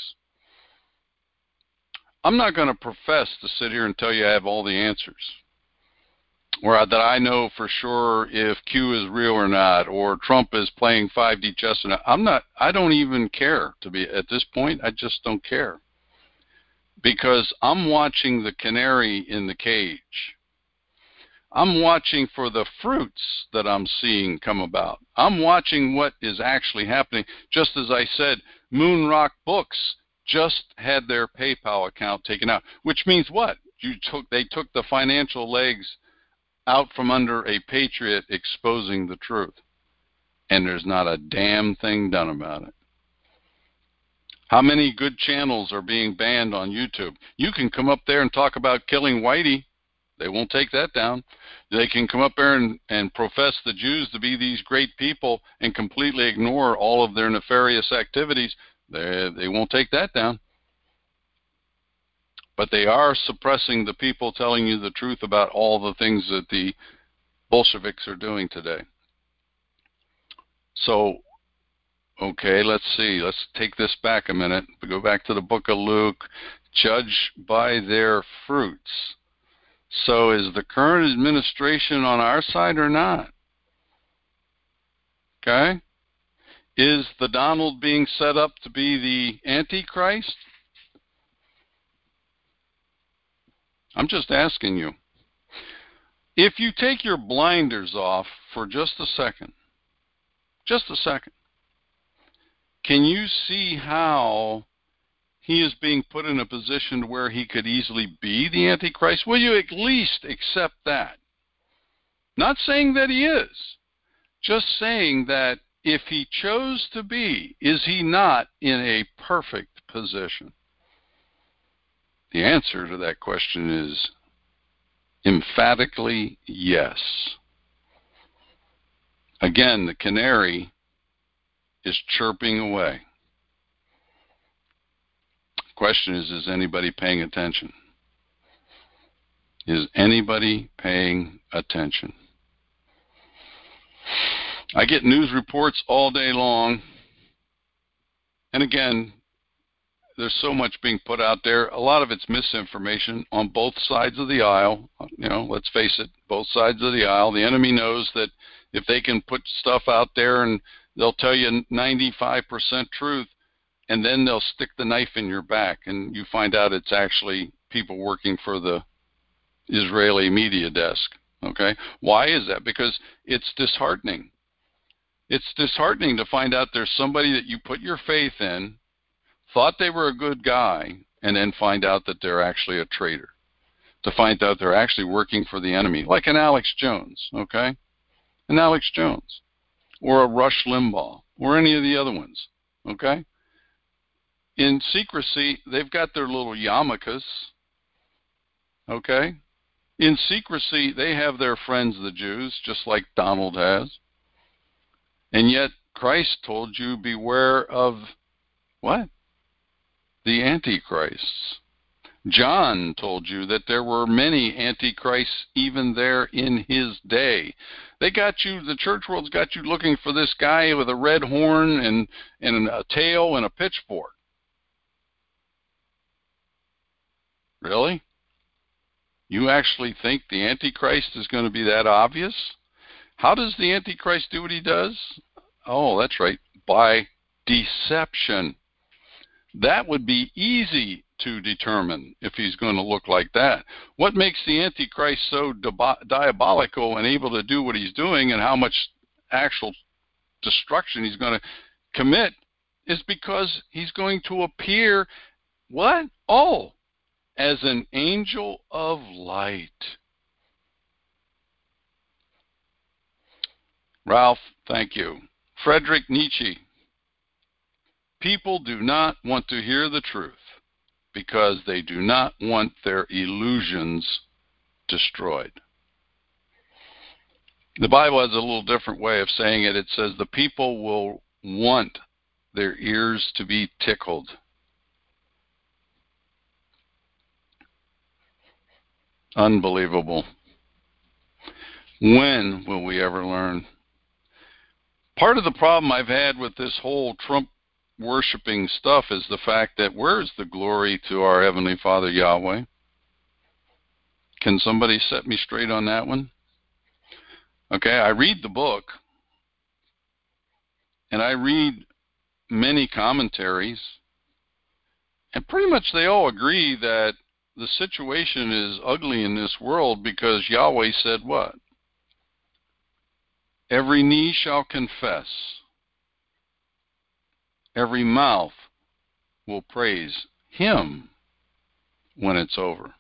I'm not going to profess to sit here and tell you I have all the answers, or that I know for sure if Q is real or not, or Trump is playing five D chess or not. I'm not, I don't even care to be, at this point, I just don't care. Because I'm watching the canary in the cage. I'm watching for the fruits that I'm seeing come about. I'm watching what is actually happening. Just as I said, Moonrock Books just had their PayPal account taken out, which means what? You took, they took the financial legs out from under a patriot exposing the truth. And there's not a damn thing done about it. How many good channels are being banned on YouTube? You can come up there and talk about killing Whitey. They won't take that down. They can come up there and, and profess the Jews to be these great people and completely ignore all of their nefarious activities. They, they won't take that down. But they are suppressing the people telling you the truth about all the things that the Bolsheviks are doing today. So, okay, let's see. Let's take this back a minute. We go back to the book of Luke. Judge by their fruits. So is the current administration on our side or not? Okay? Is the Donald being set up to be the Antichrist? I'm just asking you. If you take your blinders off for just a second, just a second, can you see how he is being put in a position where he could easily be the Antichrist? Will you at least accept that? Not saying that he is, just saying that if he chose to be, is he not in a perfect position? The answer to that question is emphatically yes. Again, the canary is chirping away. Question is, is anybody paying attention? Is anybody paying attention? I get news reports all day long. And again, there's so much being put out there. A lot of it's misinformation on both sides of the aisle. You know, let's face it, both sides of the aisle. The enemy knows that if they can put stuff out there and they'll tell you ninety-five percent truth, and then they'll stick the knife in your back, and you find out it's actually people working for the Israeli media desk. Okay? Why is that? Because it's disheartening. It's disheartening to find out there's somebody that you put your faith in, thought they were a good guy, and then find out that they're actually a traitor. To find out they're actually working for the enemy, like an Alex Jones, okay? An Alex Jones, or a Rush Limbaugh, or any of the other ones, okay? In secrecy, they've got their little yarmulkes, okay? In secrecy, they have their friends, the Jews, just like Donald has. And yet, Christ told you, beware of what? The Antichrists. John told you that there were many Antichrists even there in his day. They got you, the church world's got you looking for this guy with a red horn and, and a tail and a pitchfork. Really? You actually think the Antichrist is going to be that obvious? How does the Antichrist do what he does? Oh, that's right, by deception. That would be easy to determine if he's going to look like that. What makes the Antichrist so diabolical and able to do what he's doing and how much actual destruction he's going to commit is because he's going to appear, what? Oh, as an angel of light. Ralph, thank you. Friedrich Nietzsche. People do not want to hear the truth because they do not want their illusions destroyed. The Bible has a little different way of saying it. It says the people will want their ears to be tickled. Unbelievable. When will we ever learn? Part of the problem I've had with this whole Trump worshiping stuff is the fact that where's the glory to our Heavenly Father Yahweh? Can somebody set me straight on that one? Okay, I read the book, and I read many commentaries, and pretty much they all agree that the situation is ugly in this world because Yahweh said what? Every knee shall confess. Every mouth will praise Him when it's over.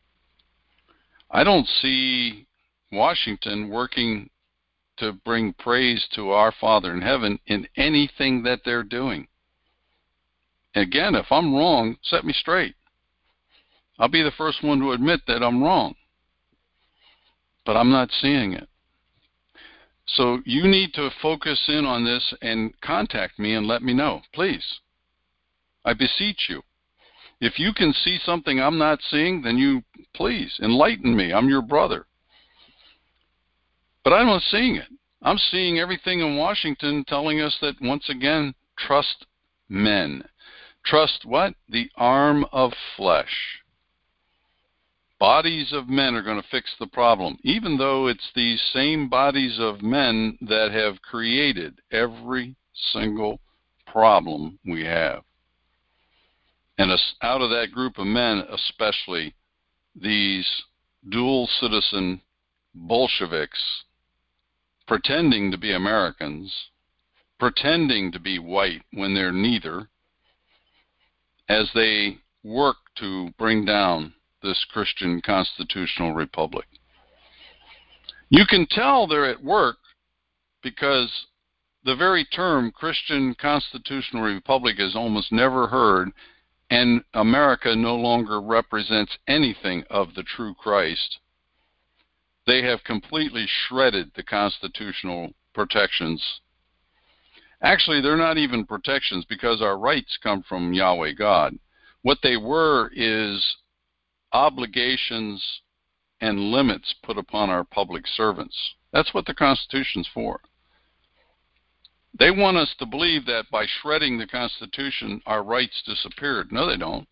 I don't see Washington working to bring praise to our Father in heaven in anything that they're doing. Again, if I'm wrong, set me straight. I'll be the first one to admit that I'm wrong. But I'm not seeing it. So you need to focus in on this and contact me and let me know, please. I beseech you. If you can see something I'm not seeing, then you, please, enlighten me. I'm your brother. But I'm not seeing it. I'm seeing everything in Washington telling us that, once again, trust men. Trust what? The arm of flesh. Bodies of men are going to fix the problem, even though it's these same bodies of men that have created every single problem we have. And out of that group of men, especially these dual citizen Bolsheviks, pretending to be Americans, pretending to be white when they're neither, as they work to bring down this Christian constitutional republic. You can tell they're at work because the very term Christian constitutional republic is almost never heard, and America no longer represents anything of the true Christ. They have completely shredded the constitutional protections. Actually, they're not even protections because our rights come from Yahweh God. What they were is obligations and limits put upon our public servants. That's what the Constitution's for. They want us to believe that by shredding the Constitution, our rights disappeared. No, they don't.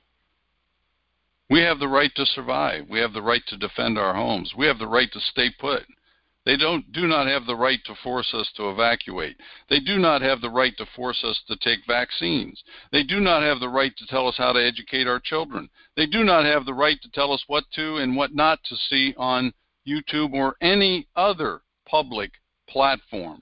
We have the right to survive. We have the right to defend our homes. We have the right to stay put. They don't, do not have the right to force us to evacuate. They do not have the right to force us to take vaccines. They do not have the right to tell us how to educate our children. They do not have the right to tell us what to and what not to see on YouTube or any other public platform.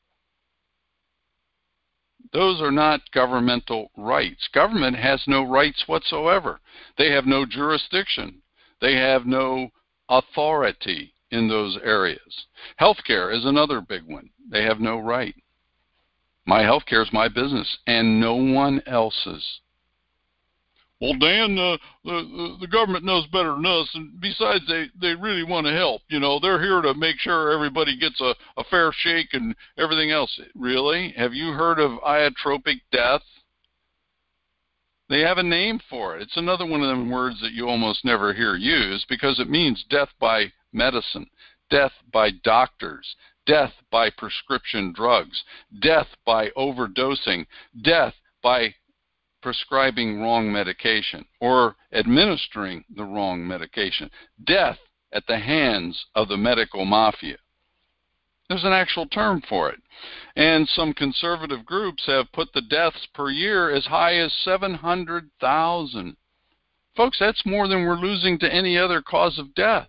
Those are not governmental rights. Government has no rights whatsoever. They have no jurisdiction. They have no authority in those areas. Healthcare is another big one. They have no right. My healthcare is my business and no one else's. Well, Dan, uh, the, the government knows better than us, and besides, they, they really want to help. You know, they're here to make sure everybody gets a, a fair shake and everything else. Really? Have you heard of iotropic death? They have a name for it. It's another one of them words that you almost never hear used because it means death by medicine, death by doctors, death by prescription drugs, death by overdosing, death by prescribing wrong medication or administering the wrong medication, death at the hands of the medical mafia. There's an actual term for it. And some conservative groups have put the deaths per year as high as seven hundred thousand. Folks, that's more than we're losing to any other cause of death.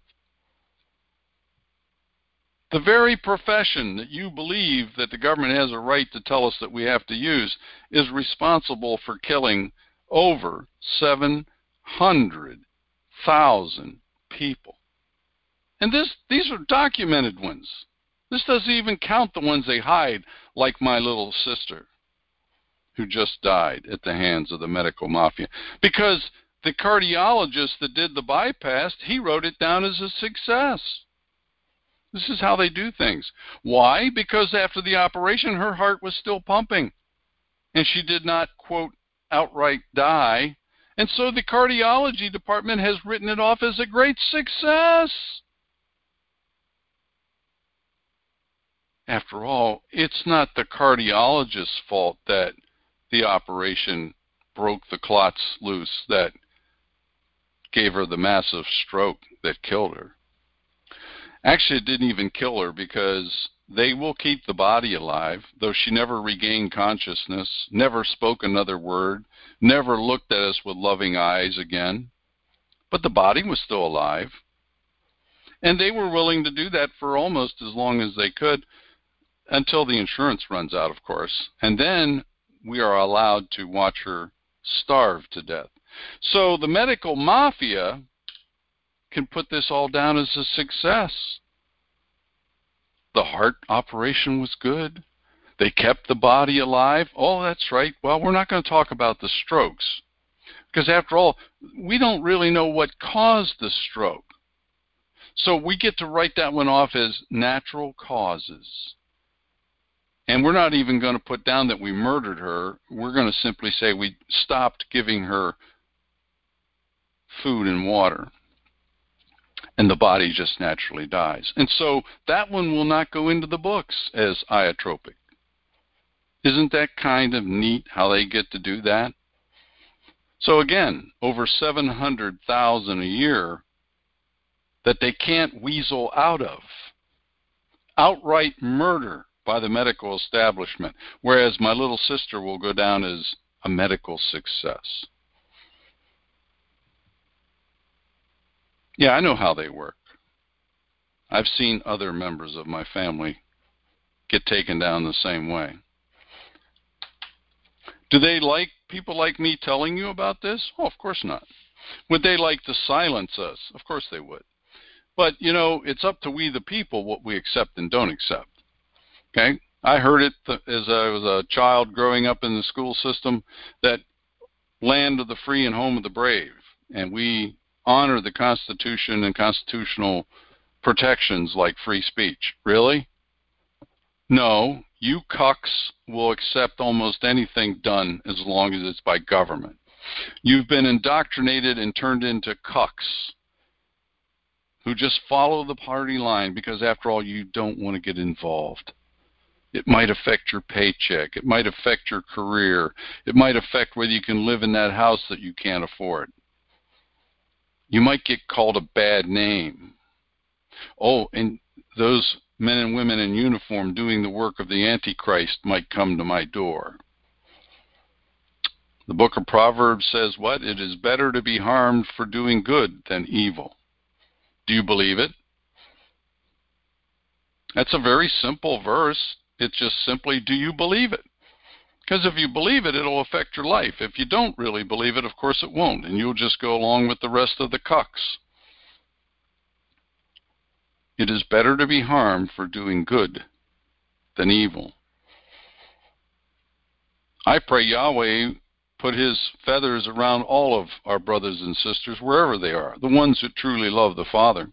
The very profession that you believe that the government has a right to tell us that we have to use is responsible for killing over seven hundred thousand people. And this, these are documented ones. This doesn't even count the ones they hide, like my little sister, who just died at the hands of the medical mafia. Because the cardiologist that did the bypass, he wrote it down as a success. This is how they do things. Why? Because after the operation, her heart was still pumping. And she did not, quote, outright die. And so the cardiology department has written it off as a great success. After all, it's not the cardiologist's fault that the operation broke the clots loose that gave her the massive stroke that killed her. Actually, it didn't even kill her because they will keep the body alive, though she never regained consciousness, never spoke another word, never looked at us with loving eyes again. But the body was still alive. And they were willing to do that for almost as long as they could, until the insurance runs out, of course. And then we are allowed to watch her starve to death. So the medical mafia can put this all down as a success. The heart operation was good. They kept the body alive. Oh, that's right. Well, we're not going to talk about the strokes, because after all, we don't really know what caused the stroke. So we get to write that one off as natural causes. And we're not even going to put down that we murdered her. We're going to simply say we stopped giving her food and water, and the body just naturally dies. And so that one will not go into the books as iotropic. Isn't that kind of neat how they get to do that? So again, over seven hundred thousand a year that they can't weasel out of. Outright murder by the medical establishment, whereas my little sister will go down as a medical success. Yeah, I know how they work. I've seen other members of my family get taken down the same way. Do they like people like me telling you about this? Oh, of course not. Would they like to silence us? Of course they would. But, you know, it's up to we the people what we accept and don't accept. Okay? I heard it as I was a child growing up in the school system, that land of the free and home of the brave. And we honor the Constitution and constitutional protections like free speech. Really? No, you cucks will accept almost anything done as long as it's by government. You've been indoctrinated and turned into cucks who just follow the party line because, after all, you don't want to get involved. It might affect your paycheck. It might affect your career. It might affect whether you can live in that house that you can't afford. You might get called a bad name. Oh, and those men and women in uniform doing the work of the Antichrist might come to my door. The book of Proverbs says what? It is better to be harmed for doing good than evil. Do you believe it? That's a very simple verse. It's just simply, do you believe it? Because if you believe it, it'll affect your life. If you don't really believe it, of course it won't, and you'll just go along with the rest of the cucks. It is better to be harmed for doing good than evil. I pray Yahweh put his feathers around all of our brothers and sisters, wherever they are, the ones that truly love the Father,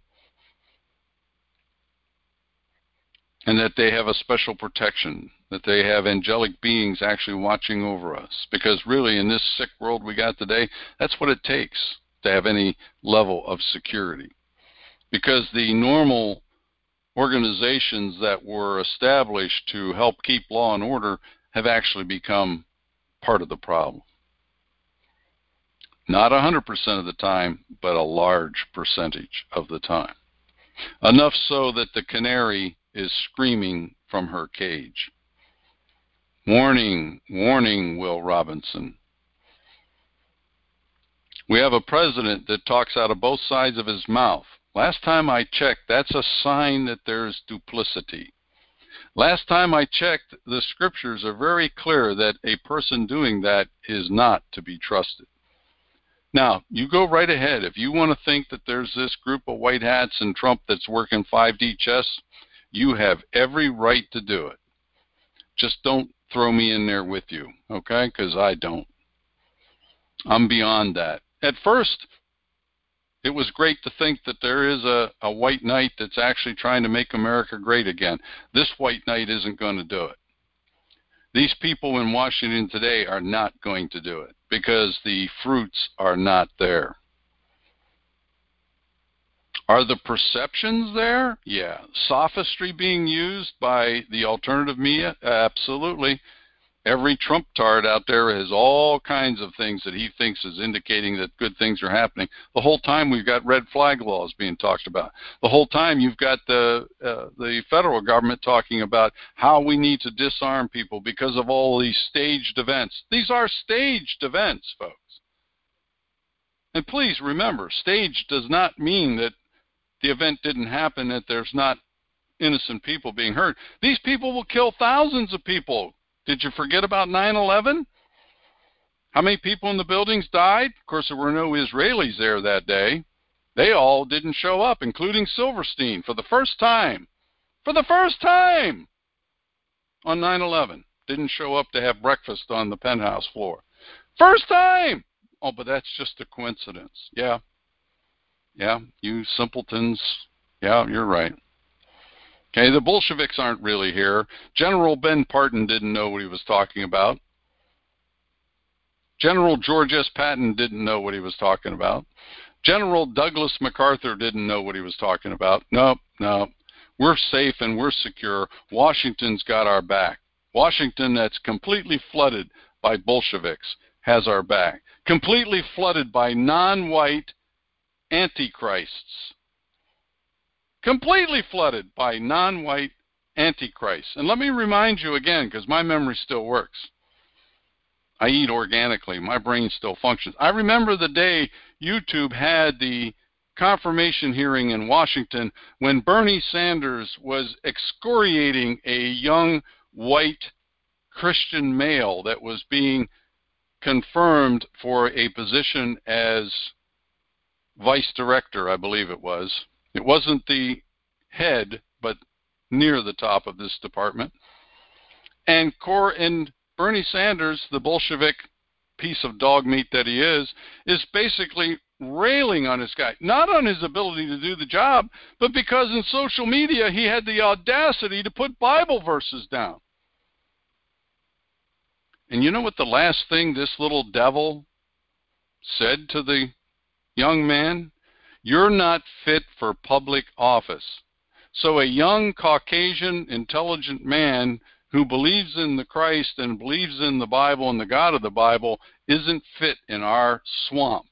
and that they have a special protection, that they have angelic beings actually watching over us. Because really, in this sick world we got today, that's what it takes to have any level of security. Because the normal organizations that were established to help keep law and order have actually become part of the problem. Not one hundred percent of the time, but a large percentage of the time. Enough so that the canary is screaming from her cage. Warning, warning, Will Robinson. We have a president that talks out of both sides of his mouth. Last time I checked, that's a sign that there's duplicity. Last time I checked, the scriptures are very clear that a person doing that is not to be trusted. Now, you go right ahead. If you want to think that there's this group of white hats and Trump that's working five D chess, you have every right to do it. Just don't throw me in there with you, okay? Because I don't. I'm beyond that. At first, it was great to think that there is a, a white knight that's actually trying to make America great again. This white knight isn't going to do it. These people in Washington today are not going to do it because the fruits are not there. Are the perceptions there? Yeah. Sophistry being used by the alternative media? Absolutely. Every Trump tard out there has all kinds of things that he thinks is indicating that good things are happening. The whole time we've got red flag laws being talked about. The whole time you've got the uh, the federal government talking about how we need to disarm people because of all these staged events. These are staged events, folks. And please remember, staged does not mean that the event didn't happen, that there's not innocent people being hurt. These people will kill thousands of people. Did you forget about nine eleven? How many people in the buildings died? Of course, there were no Israelis there that day. They all didn't show up, including Silverstein, for the first time. For the first time on nine eleven. Didn't show up to have breakfast on the penthouse floor. First time! Oh, but that's just a coincidence. Yeah. Yeah, you simpletons. Yeah, you're right. Okay, the Bolsheviks aren't really here. General Ben Parton didn't know what he was talking about. General George S. Patton didn't know what he was talking about. General Douglas MacArthur didn't know what he was talking about. No, no. We're safe and we're secure. Washington's got our back. Washington, that's completely flooded by Bolsheviks, has our back. Completely flooded by non-white antichrists. Completely flooded by non-white antichrists. And let me remind you again, because my memory still works. I eat organically. My brain still functions. I remember the day YouTube had the confirmation hearing in Washington when Bernie Sanders was excoriating a young white Christian male that was being confirmed for a position as vice director, I believe it was. It wasn't the head, but near the top of this department. And Cor and Bernie Sanders, the Bolshevik piece of dog meat that he is, is basically railing on this guy. Not on his ability to do the job, but because in social media he had the audacity to put Bible verses down. And you know what the last thing this little devil said to the young man? You're not fit for public office. So a young Caucasian intelligent man who believes in the Christ and believes in the Bible and the God of the Bible isn't fit in our swamp.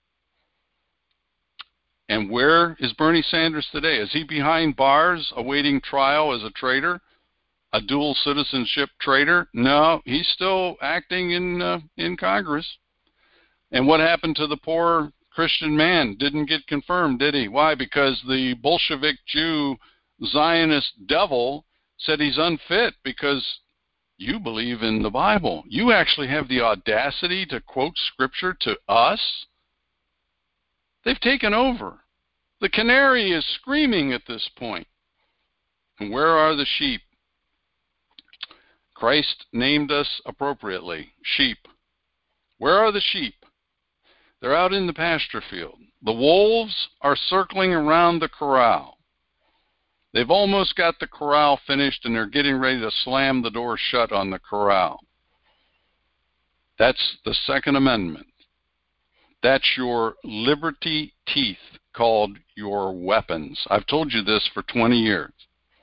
And where is Bernie Sanders today? Is he behind bars awaiting trial as a traitor? A dual citizenship traitor? No, he's still acting in uh, in Congress. And what happened to the poor Christian man? Didn't get confirmed, did he? Why? Because the Bolshevik Jew Zionist devil said he's unfit because you believe in the Bible. You actually have the audacity to quote scripture to us? They've taken over. The canary is screaming at this point. And where are the sheep? Christ named us appropriately, sheep. Where are the sheep? They're out in the pasture field. The wolves are circling around the corral. They've almost got the corral finished, and they're getting ready to slam the door shut on the corral. That's the Second Amendment. That's your liberty teeth called your weapons. I've told you this for twenty years.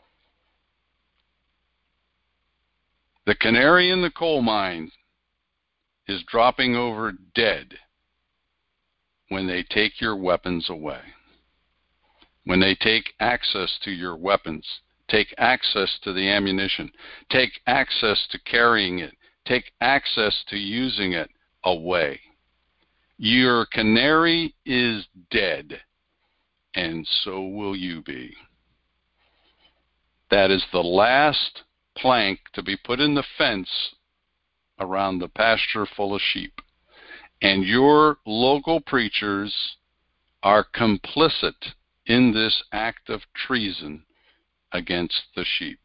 The canary in the coal mine is dropping over dead when they take your weapons away. When they take access to your weapons, take access to the ammunition, take access to carrying it, take access to using it away. Your canary is dead, and so will you be. That is the last plank to be put in the fence around the pasture full of sheep. And your local preachers are complicit in this act of treason against the sheep.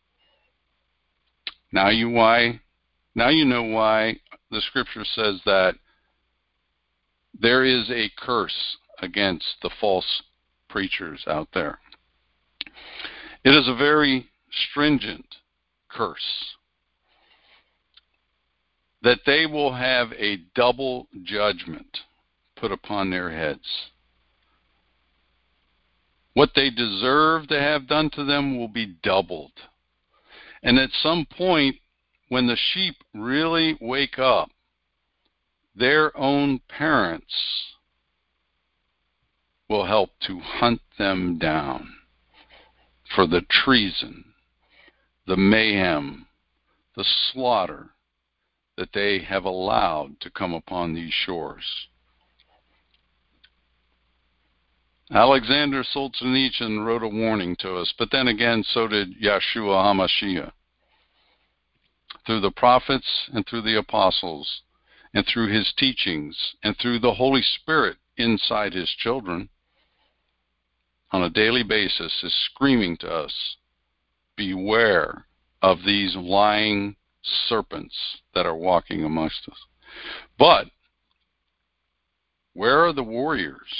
Now you why now you know why the scripture says that there is a curse against the false preachers out there. It is a very stringent curse that they will have a double judgment put upon their heads. What they deserve to have done to them will be doubled. And at some point, when the sheep really wake up, their own parents will help to hunt them down for the treason, the mayhem, the slaughter that they have allowed to come upon these shores. Alexander Solzhenitsyn wrote a warning to us, but then again, so did Yeshua HaMashiach. Through the prophets and through the apostles and through his teachings and through the Holy Spirit inside his children, on a daily basis is screaming to us, beware of these lying serpents that are walking amongst us. But where are the warriors?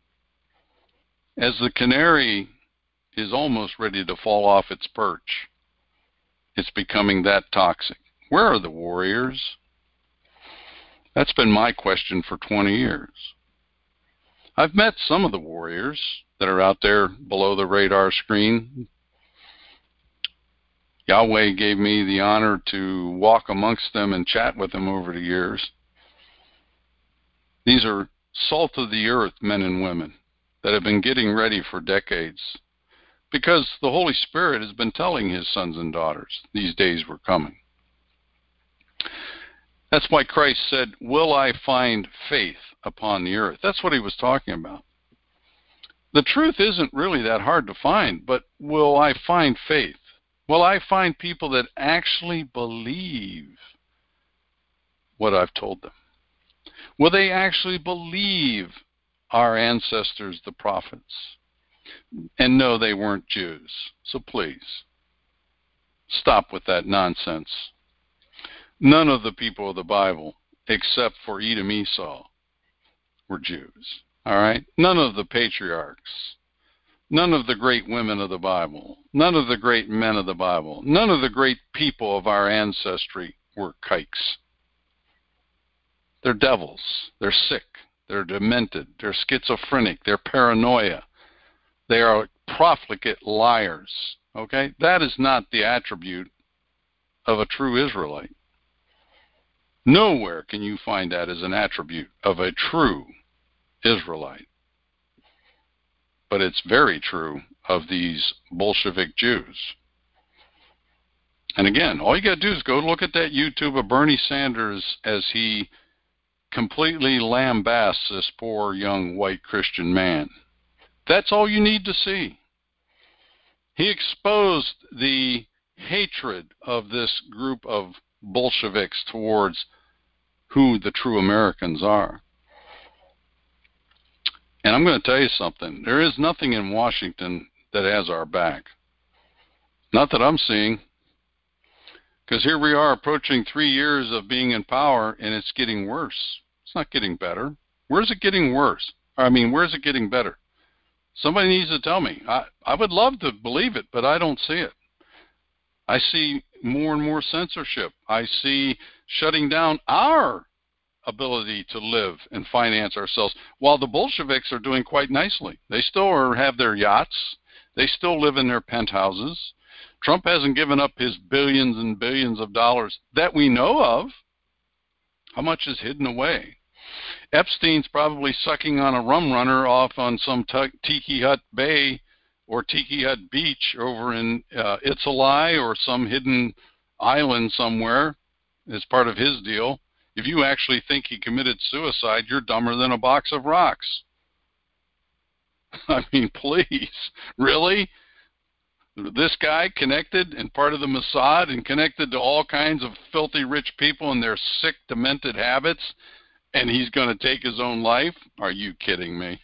As the canary is almost ready to fall off its perch, it's becoming that toxic. Where are the warriors? That's been my question for twenty years. I've met some of the warriors that are out there below the radar screen. Yahweh gave me the honor to walk amongst them and chat with them over the years. These are salt of the earth men and women that have been getting ready for decades, because the Holy Spirit has been telling his sons and daughters these days were coming. That's why Christ said, will I find faith upon the earth? That's what he was talking about. The truth isn't really that hard to find, but will I find faith? Will I find people that actually believe what I've told them? Will they actually believe our ancestors, the prophets? And no, they weren't Jews. So please, stop with that nonsense. None of the people of the Bible, except for Edom Esau, were Jews. All right? None of the patriarchs. None of the great women of the Bible. None of the great men of the Bible. None of the great people of our ancestry were kikes. They're devils. They're sick. They're demented. They're schizophrenic. They're paranoia. They are profligate liars. Okay? That is not the attribute of a true Israelite. Nowhere can you find that as an attribute of a true Israelite. But it's very true of these Bolshevik Jews. And again, all you got to do is go look at that YouTube of Bernie Sanders as he completely lambasts this poor young white Christian man. That's all you need to see. He exposed the hatred of this group of Bolsheviks towards who the true Americans are. And I'm going to tell you something. There is nothing in Washington that has our back. Not that I'm seeing. Because here we are approaching three years of being in power, and it's getting worse. It's not getting better. Where's it getting worse? I mean, where's it getting better? Somebody needs to tell me. I, I would love to believe it, but I don't see it. I see more and more censorship. I see shutting down our ability to live and finance ourselves, while the Bolsheviks are doing quite nicely. They still are, have their yachts. They still live in their penthouses. Trump hasn't given up his billions and billions of dollars that we know of. How much is hidden away? Epstein's probably sucking on a rum runner off on some Tiki Hut Bay or Tiki Hut Beach over in uh, Itzalai or some hidden island somewhere as part of his deal. If you actually think he committed suicide, you're dumber than a box of rocks. I mean, please, really? This guy connected and part of the Mossad and connected to all kinds of filthy rich people and their sick, demented habits, and he's going to take his own life? Are you kidding me?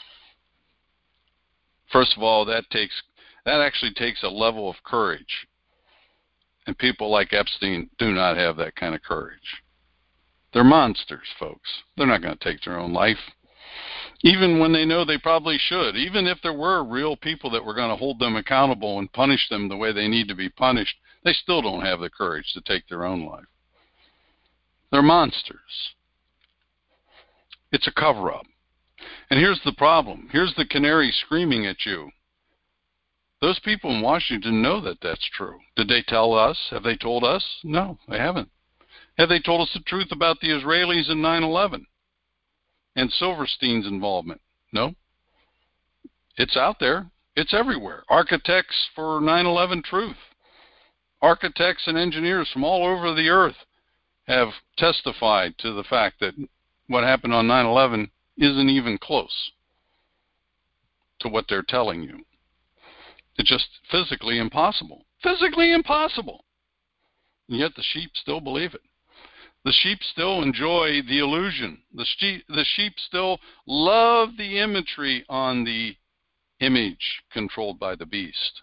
First of all, that takes that actually takes a level of courage. And people like Epstein do not have that kind of courage. They're monsters, folks. They're not going to take their own life. Even when they know they probably should. Even if there were real people that were going to hold them accountable and punish them the way they need to be punished, they still don't have the courage to take their own life. They're monsters. It's a cover-up. And here's the problem. Here's the canary screaming at you. Those people in Washington know that that's true. Did they tell us? Have they told us? No, they haven't. Have they told us the truth about the Israelis in nine eleven and Silverstein's involvement? No. It's out there. It's everywhere. Architects for nine eleven truth. Architects and engineers from all over the earth have testified to the fact that what happened on nine eleven isn't even close to what they're telling you. It's just physically impossible. Physically impossible. And yet the sheep still believe it. The sheep still enjoy the illusion. The sheep, the sheep still love the imagery on the image controlled by the beast.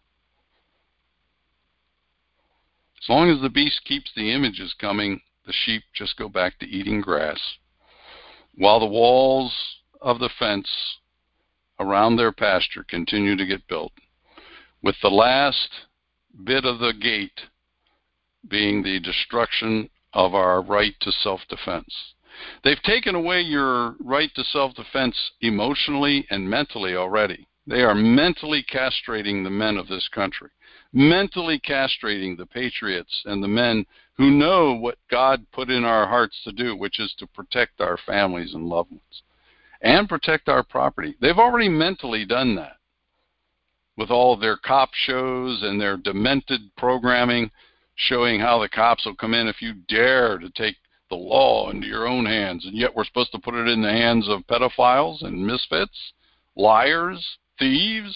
As long as the beast keeps the images coming, the sheep just go back to eating grass, while the walls of the fence around their pasture continue to get built, with the last bit of the gate being the destruction of our right to self-defense. They've taken away your right to self-defense emotionally and mentally already. They are mentally castrating the men of this country, mentally castrating the patriots and the men who know what God put in our hearts to do, which is to protect our families and loved ones and protect our property. They've already mentally done that with all of their cop shows and their demented programming, showing how the cops will come in if you dare to take the law into your own hands, and yet we're supposed to put it in the hands of pedophiles and misfits, liars, thieves.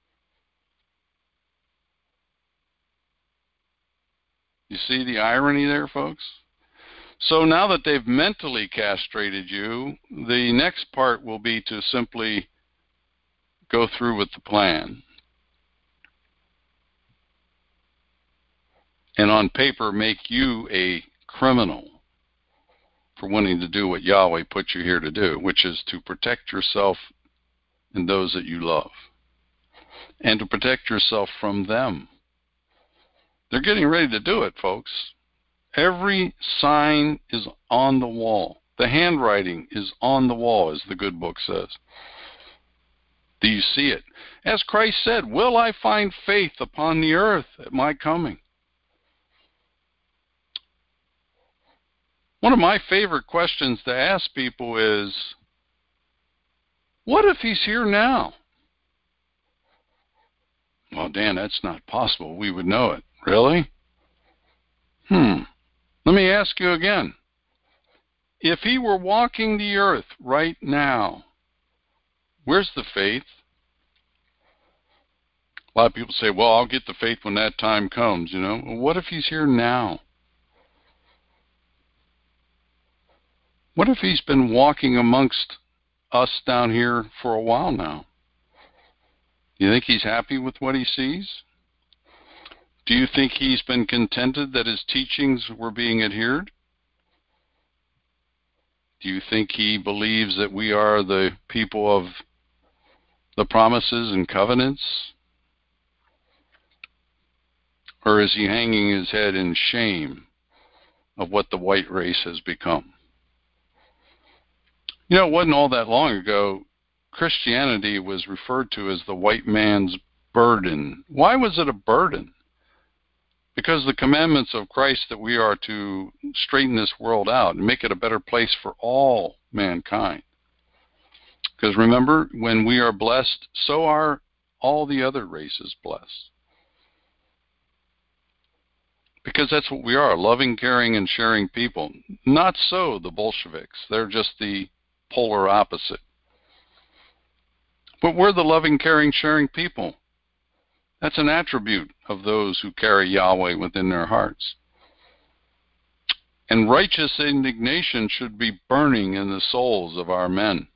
You see the irony there, folks? So now that they've mentally castrated you, the next part will be to simply go through with the plan. And on paper make you a criminal for wanting to do what Yahweh put you here to do, which is to protect yourself and those that you love, and to protect yourself from them. They're getting ready to do it, folks. Every sign is on the wall. The handwriting is on the wall, as the good book says. Do you see it? As Christ said, will I find faith upon the earth at my coming? One of my favorite questions to ask people is, what if he's here now? Well, Dan, that's not possible. We would know it. Really? Hmm. Let me ask you again. If he were walking the earth right now, where's the faith? A lot of people say, well, I'll get the faith when that time comes, you know. Well, what if he's here now? What if he's been walking amongst us down here for a while now? You think he's happy with what he sees? Do you think he's been contented that his teachings were being adhered? Do you think he believes that we are the people of the promises and covenants? Or is he hanging his head in shame of what the white race has become? You know, it wasn't all that long ago, Christianity was referred to as the white man's burden. Why was it a burden? Because the commandments of Christ that we are to straighten this world out and make it a better place for all mankind. Because remember, when we are blessed, so are all the other races blessed. Because that's what we are, loving, caring, and sharing people. Not so the Bolsheviks. They're just the polar opposite. But we're the loving, caring, sharing people. That's an attribute of those who carry Yahweh within their hearts. And righteous indignation should be burning in the souls of our men.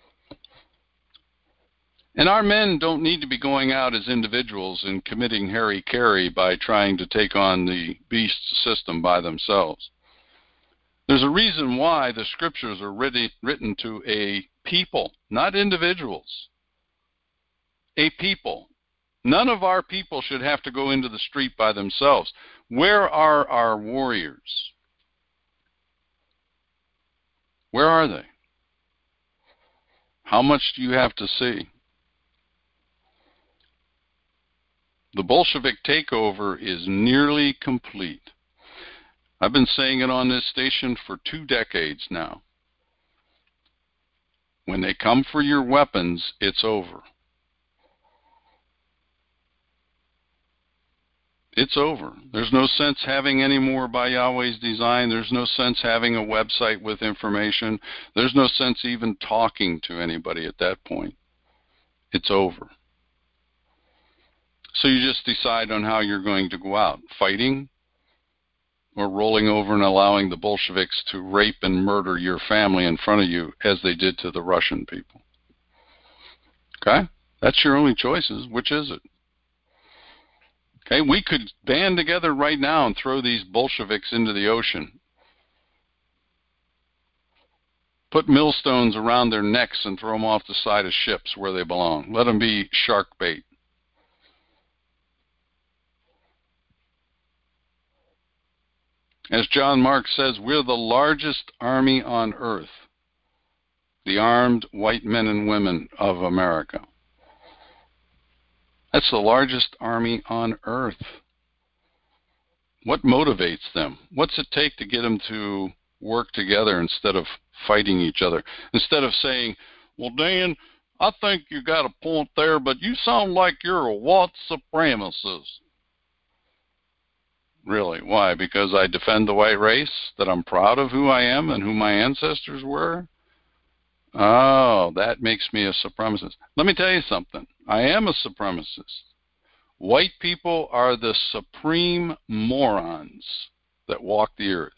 And our men don't need to be going out as individuals and committing hara-kiri by trying to take on the beast system by themselves. There's a reason why the scriptures are written to a people, not individuals. A people. None of our people should have to go into the street by themselves. Where are our warriors? Where are they? How much do you have to see? The Bolshevik takeover is nearly complete. I've been saying it on this station for two decades now. When they come for your weapons, it's over. It's over. There's no sense having any more by Yahweh's design. There's no sense having a website with information. There's no sense even talking to anybody at that point. It's over. So you just decide on how you're going to go out, fighting or rolling over and allowing the Bolsheviks to rape and murder your family in front of you as they did to the Russian people. Okay? That's your only choices. Which is it? Okay, we could band together right now and throw these Bolsheviks into the ocean. Put millstones around their necks and throw them off the side of ships where they belong. Let them be shark bait. As John Mark says, we're the largest army on earth, the armed white men and women of America. That's the largest army on earth. What motivates them? What's it take to get them to work together instead of fighting each other? Instead of saying, well, Dan, I think you got a point there, but you sound like you're a white supremacist. Really? Why? Because I defend the white race? That I'm proud of who I am and who my ancestors were? Oh, that makes me a supremacist. Let me tell you something. I am a supremacist. White people are the supreme morons that walk the earth.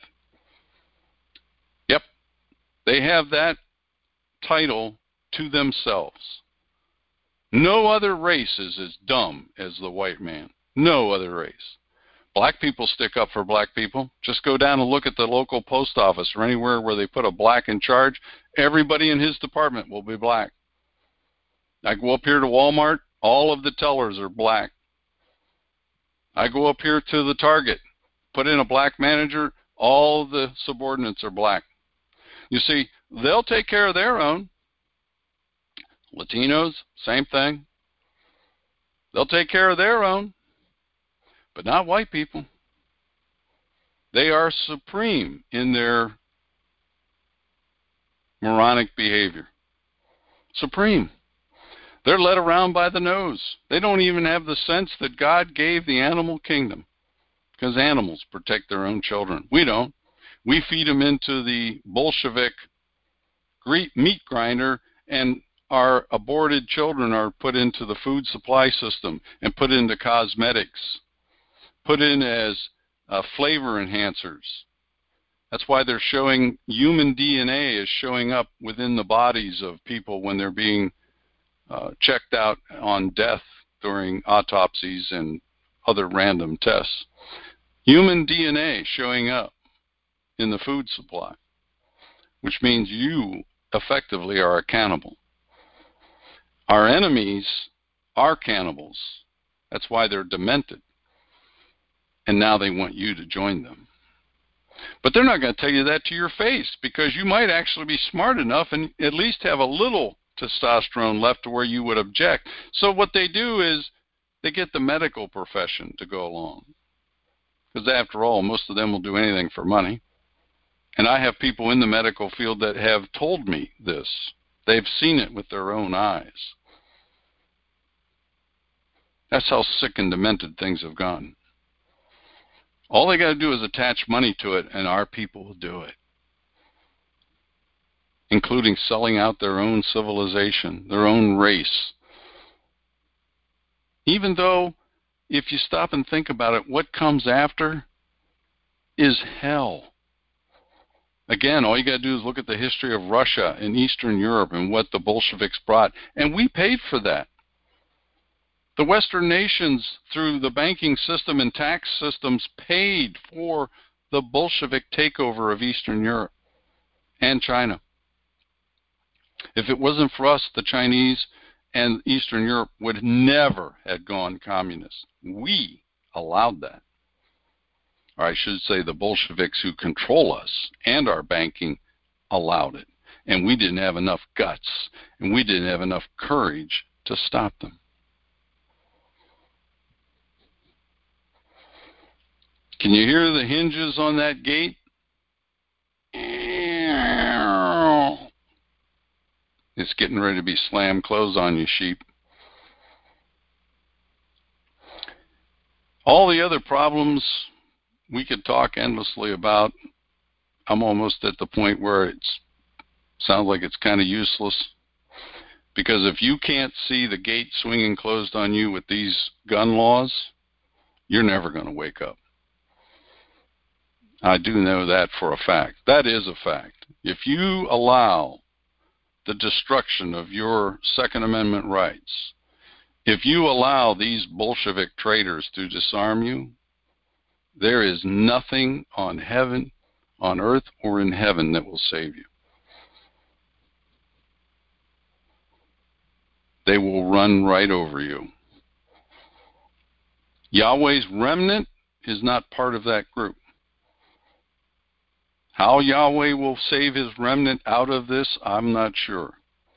Yep, they have that title to themselves. No other race is as dumb as the white man. No other race. Black people stick up for black people. Just go down and look at the local post office or anywhere where they put a black in charge. Everybody in his department will be black. I go up here to Walmart, all of the tellers are black. I go up here to the Target, put in a black manager, all the subordinates are black. You see, they'll take care of their own. Latinos, same thing. They'll take care of their own, but not white people. They are supreme in their moronic behavior. Supreme. They're led around by the nose. They don't even have the sense that God gave the animal kingdom, because animals protect their own children. We don't. We feed them into the Bolshevik meat grinder, and our aborted children are put into the food supply system and put into cosmetics, put in as uh, flavor enhancers. That's why they're showing human D N A is showing up within the bodies of people when they're being uh, checked out on death during autopsies and other random tests. Human D N A showing up in the food supply, which means you effectively are a cannibal. Our enemies are cannibals. That's why they're demented. And now they want you to join them. But they're not going to tell you that to your face, because you might actually be smart enough and at least have a little testosterone left to where you would object. So what they do is they get the medical profession to go along. Because after all, most of them will do anything for money. And I have people in the medical field that have told me this. They've seen it with their own eyes. That's how sick and demented things have gone. All they got to do is attach money to it, and our people will do it, including selling out their own civilization, their own race. Even though, if you stop and think about it, what comes after is hell. Again, all you got to do is look at the history of Russia and Eastern Europe and what the Bolsheviks brought, and we paid for that. The Western nations, through the banking system and tax systems, paid for the Bolshevik takeover of Eastern Europe and China. If it wasn't for us, the Chinese and Eastern Europe would never have gone communist. We allowed that. Or I should say the Bolsheviks, who control us and our banking, allowed it. And we didn't have enough guts, and we didn't have enough courage to stop them. Can you hear the hinges on that gate? It's getting ready to be slammed closed on you, sheep. All the other problems we could talk endlessly about. I'm almost at the point where it sounds like it's kind of useless. Because if you can't see the gate swinging closed on you with these gun laws, you're never going to wake up. I do know that for a fact. That is a fact. If you allow the destruction of your Second Amendment rights, if you allow these Bolshevik traitors to disarm you, there is nothing on heaven, on earth, or in heaven that will save you. They will run right over you. Yahweh's remnant is not part of that group. How Yahweh will save his remnant out of this, I'm not sure.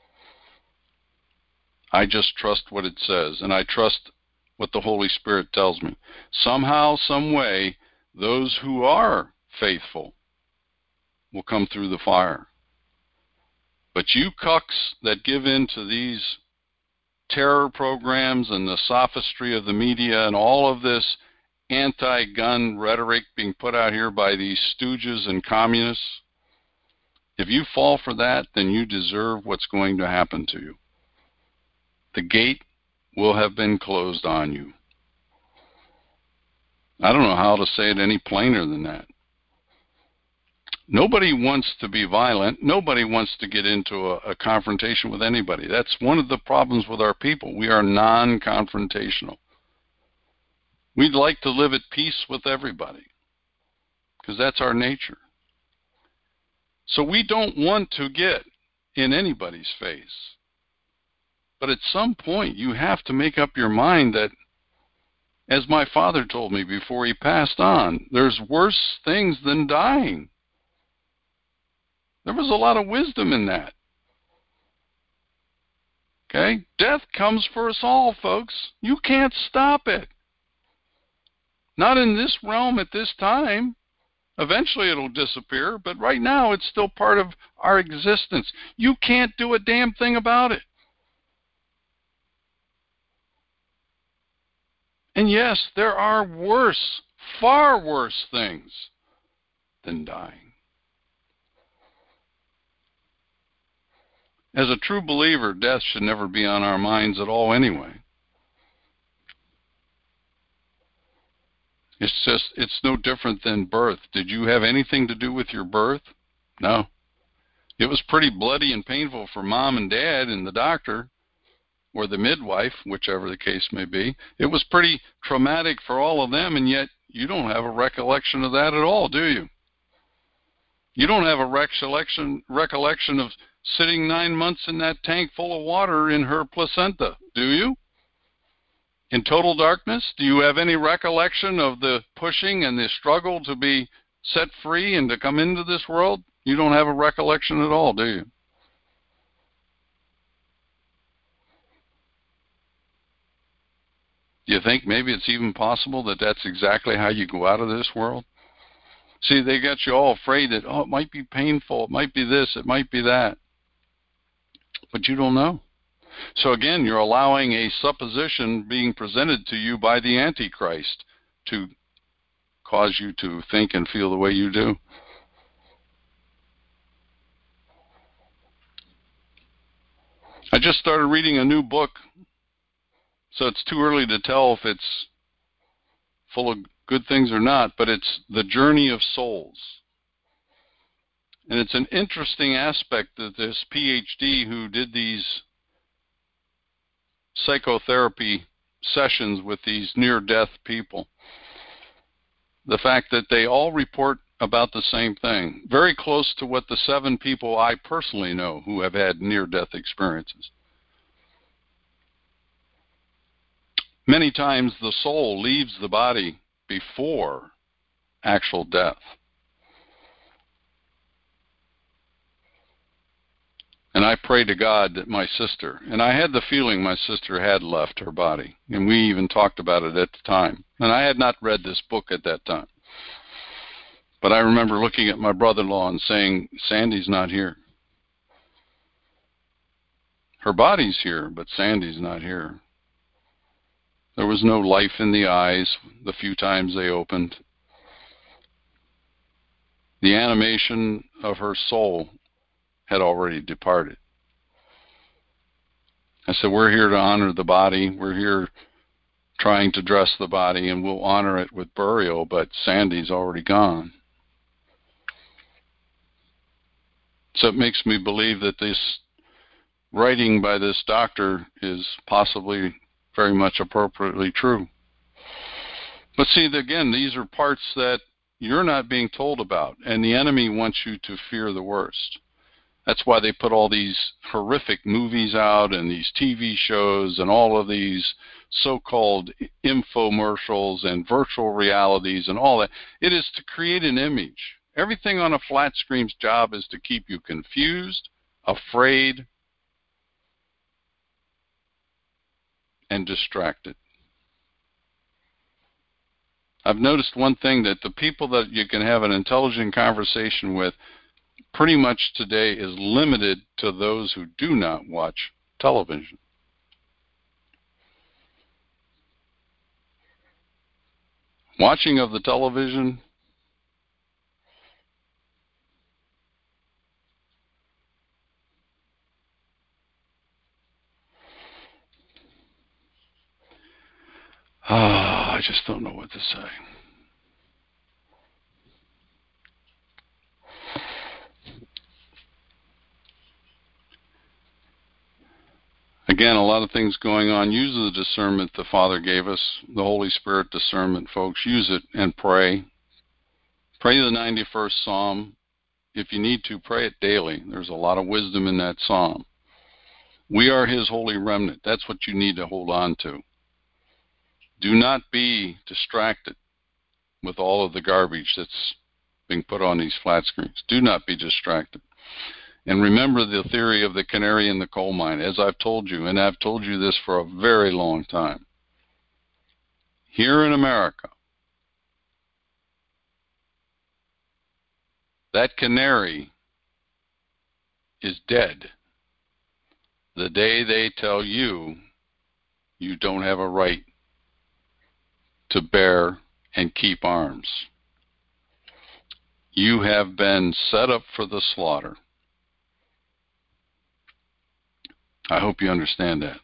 I just trust what it says, and I trust what the Holy Spirit tells me. Somehow, some way, those who are faithful will come through the fire. But you cucks that give in to these terror programs and the sophistry of the media and all of this anti-gun rhetoric being put out here by these stooges and communists, if you fall for that, then you deserve what's going to happen to you. The gate will have been closed on you. I don't know how to say it any plainer than that. Nobody wants to be violent. Nobody wants to get into a, a confrontation with anybody. That's one of the problems with our people. We are non-confrontational. We'd like to live at peace with everybody because that's our nature. So we don't want to get in anybody's face. But at some point, you have to make up your mind that, as my father told me before he passed on, there's worse things than dying. There was a lot of wisdom in that. Okay? Death comes for us all, folks. You can't stop it. Not in this realm at this time. Eventually it'll disappear, but right now it's still part of our existence. You can't do a damn thing about it. And yes, there are worse, far worse things than dying. As a true believer, death should never be on our minds at all anyway. It's just, it's no different than birth. Did you have anything to do with your birth? No. It was pretty bloody and painful for mom and dad and the doctor. or the midwife, whichever the case may be. It was pretty traumatic for all of them, and yet you don't have a recollection of that at all, do you? You don't have a recollection recollection of sitting nine months in that tank full of water in her placenta, do you? In total darkness? Do you have any recollection of the pushing and the struggle to be set free and to come into this world? You don't have a recollection at all, do you? Do you think maybe it's even possible that that's exactly how you go out of this world? See, they got you all afraid that, oh, it might be painful, it might be this, it might be that. But you don't know. So again, you're allowing a supposition being presented to you by the Antichrist to cause you to think and feel the way you do. I just started reading a new book, so it's too early to tell if it's full of good things or not, but it's The Journey of Souls. And it's an interesting aspect that this P H D who did these psychotherapy sessions with these near-death people, the fact that they all report about the same thing, very close to what the seven people I personally know who have had near-death experiences. Many times the soul leaves the body before actual death. And I pray to God that my sister, and I had the feeling my sister had left her body, and we even talked about it at the time. And I had not read this book at that time. But I remember looking at my brother-in-law and saying, Sandy's not here. Her body's here, but Sandy's not here. There was no life in the eyes the few times they opened. The animation of her soul had already departed. I said, we're here to honor the body. We're here trying to dress the body, and we'll honor it with burial, but Sandy's already gone. So it makes me believe that this writing by this doctor is possibly very much appropriately true. But see, again, these are parts that you're not being told about, and the enemy wants you to fear the worst. That's why they put all these horrific movies out and these T V shows and all of these so-called infomercials and virtual realities and all that. It is to create an image. Everything on a flat screen's job is to keep you confused, afraid, and distracted. I've noticed one thing, that the people that you can have an intelligent conversation with pretty much today is limited to those who do not watch television. Watching of the television oh, I just don't know what to say. Again, a lot of things going on. Use the discernment the Father gave us, the Holy Spirit discernment, folks. Use it and pray. Pray the ninety-first Psalm. If you need to, pray it daily. There's a lot of wisdom in that Psalm. We are His holy remnant. That's what you need to hold on to. Do not be distracted with all of the garbage that's being put on these flat screens. Do not be distracted. And remember the theory of the canary in the coal mine, as I've told you, and I've told you this for a very long time. Here in America, that canary is dead the day they tell you you don't have a right to bear and keep arms. You have been set up for the slaughter. I hope you understand that.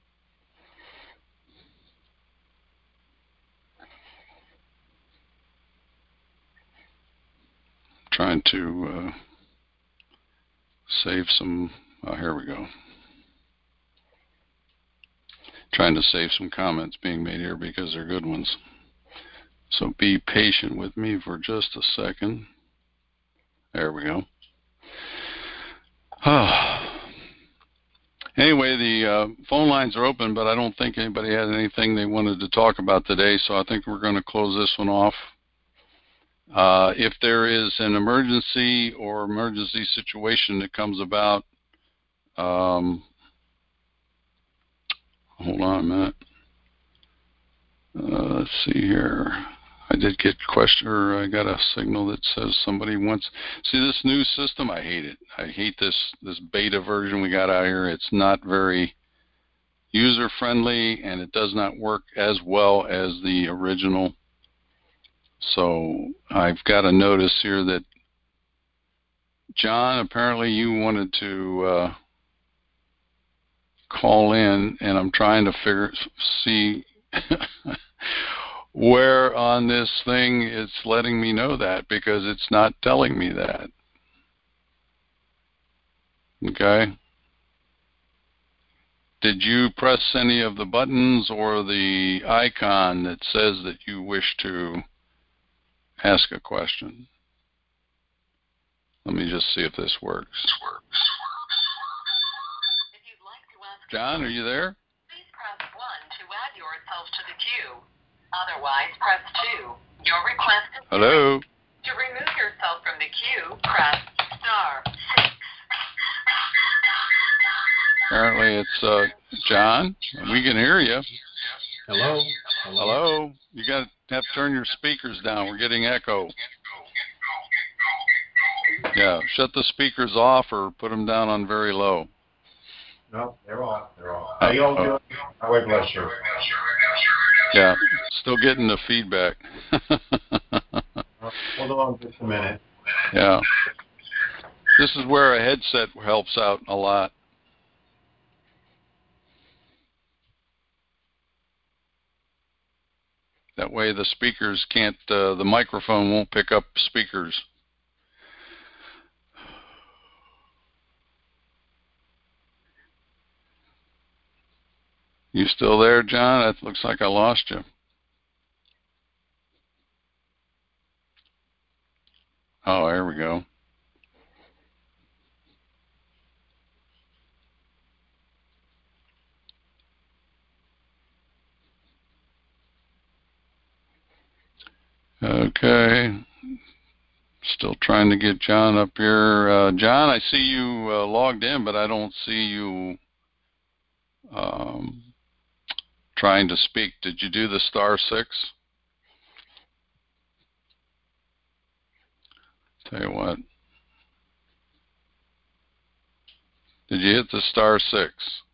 Trying to uh, save some. Oh, here we go. Trying to save some comments being made here because they're good ones. So be patient with me for just a second. There we go. Anyway, the uh, phone lines are open, but I don't think anybody had anything they wanted to talk about today, so I think we're going to close this one off. Uh, if there is an emergency or emergency situation that comes about, um, hold on a minute. Uh, let's see here. I did get question, or I got a signal that says somebody wants. See this new system? I hate it. I hate this this beta version we got out here. It's not very user friendly, and it does not work as well as the original. So I've got a notice here that John, apparently you wanted to uh, call in, and I'm trying to figure see where on this thing it's letting me know that, because it's not telling me that. Okay. Did you press any of the buttons or the icon that says that you wish to ask a question? Let me just see if this works. If you'd like to ask John, are you there? Please press one to add yourself to the queue. Otherwise, press two. Your request is Hello? to remove yourself from the queue, press star six. Apparently it's uh, John. We can hear you. Hello? Hello? Hello? You got to have to turn your speakers down. We're getting echo. Yeah, shut the speakers off or put them down on very low. No, they're off. They're off. How you all Uh, doing? How I bless you. Yeah, still getting the feedback. Uh, Hold on just a minute. Yeah. This is where a headset helps out a lot. That way the speakers can't, uh, the microphone won't pick up speakers. You still there, John? It looks like I lost you. Oh, there we go. Okay. Still trying to get John up here. Uh, John, I see you uh, logged in, but I don't see you um, trying to speak. Did you do the star six? Tell you what. Did you hit the star six?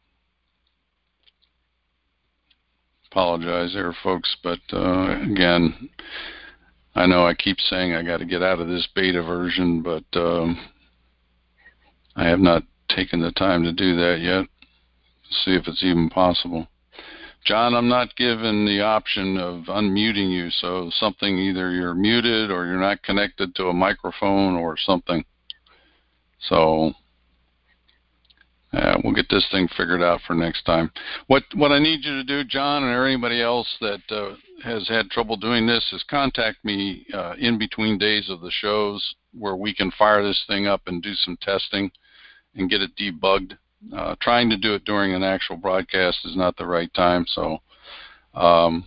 Apologize there, folks, but uh, again, I know I keep saying I got to get out of this beta version, but um, I have not taken the time to do that yet. See if it's even possible. John, I'm not given the option of unmuting you, so something, either you're muted or you're not connected to a microphone or something. So uh, we'll get this thing figured out for next time. What what I need you to do, John, or anybody else that uh, has had trouble doing this, is contact me uh, in between days of the shows where we can fire this thing up and do some testing and get it debugged. Uh, trying to do it during an actual broadcast is not the right time, so um,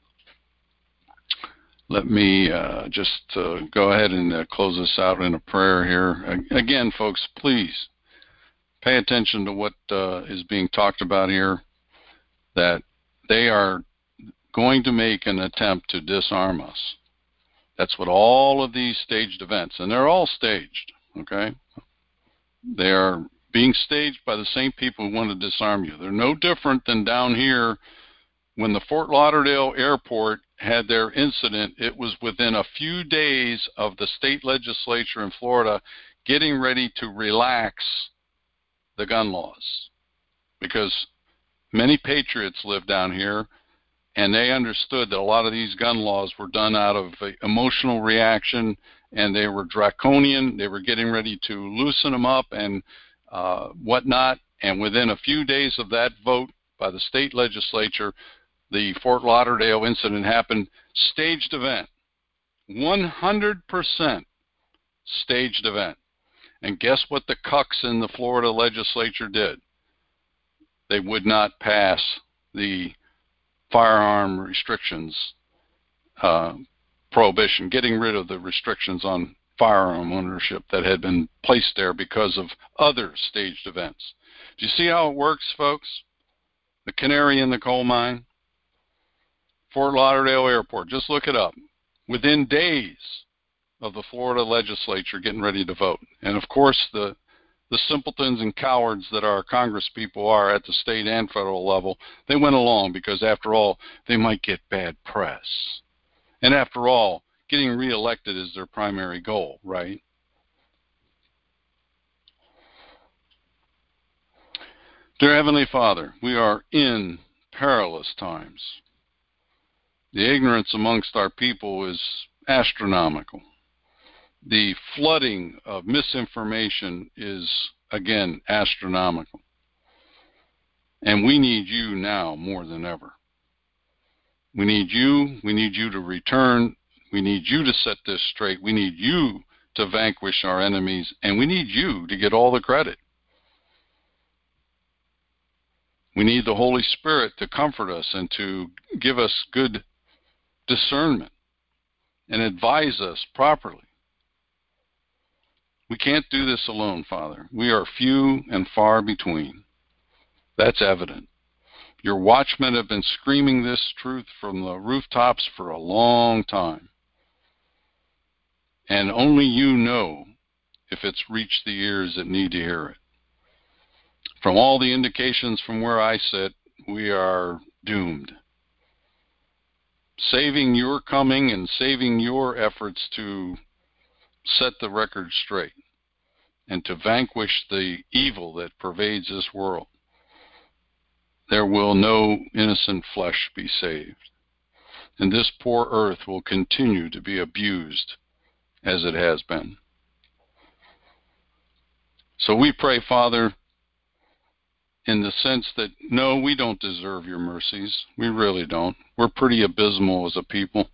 let me uh, just uh, go ahead and uh, close this out in a prayer here. Again, folks, please pay attention to what uh, is being talked about here, that they are going to make an attempt to disarm us. That's what all of these staged events, and they're all staged, okay? They are being staged by the same people who want to disarm you. They're no different than down here when the Fort Lauderdale airport had their incident. It was within a few days of the state legislature in Florida getting ready to relax the gun laws, because many patriots live down here, and they understood that a lot of these gun laws were done out of emotional reaction, and they were draconian. They were getting ready to loosen them up and uh, whatnot. And within a few days of that vote by the state legislature. The Fort Lauderdale incident happened, staged event, one hundred percent staged event. And guess what the cucks in the Florida legislature did? They would not pass the firearm restrictions uh, prohibition, getting rid of the restrictions on firearm ownership that had been placed there because of other staged events. Do you see how it works, folks? The canary in the coal mine? Fort Lauderdale Airport, just look it up. Within days of the Florida legislature getting ready to vote. And of course, the the simpletons and cowards that our Congress people are at the state and federal level, they went along because, after all, they might get bad press. And after all, getting reelected is their primary goal, right? Dear Heavenly Father, we are in perilous times. The ignorance amongst our people is astronomical. The flooding of misinformation is, again, astronomical. And we need you now more than ever. We need you. We need you to return. We need you to set this straight. We need you to vanquish our enemies. And we need you to get all the credit. We need the Holy Spirit to comfort us and to give us good discernment and advise us properly. We can't do this alone, Father. We are few and far between. That's evident. Your watchmen have been screaming this truth from the rooftops for a long time. And only you know if it's reached the ears that need to hear it. From all the indications from where I sit, we are doomed. Saving your coming and saving your efforts to set the record straight and to vanquish the evil that pervades this world. There will no innocent flesh be saved. And this poor earth will continue to be abused as it has been. So we pray, Father, in the sense that, no, we don't deserve your mercies. We really don't. We're pretty abysmal as a people.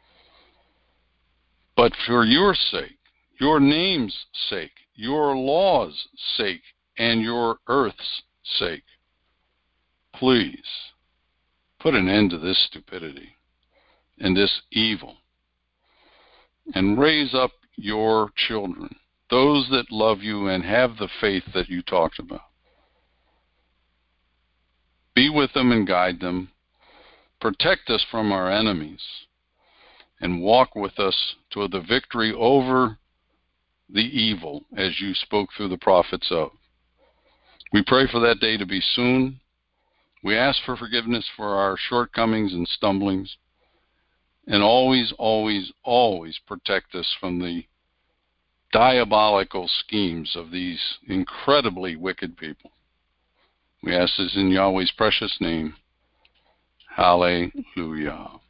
But for your sake, your name's sake, your law's sake, and your earth's sake, please put an end to this stupidity and this evil, and raise up your children, those that love you and have the faith that you talked about. Be with them and guide them. Protect us from our enemies, and walk with us to the victory over the evil as you spoke through the prophets of. We pray for that day to be soon. We ask for forgiveness for our shortcomings and stumblings, and always, always, always protect us from the diabolical schemes of these incredibly wicked people. We ask this in Yahweh's precious name. Hallelujah.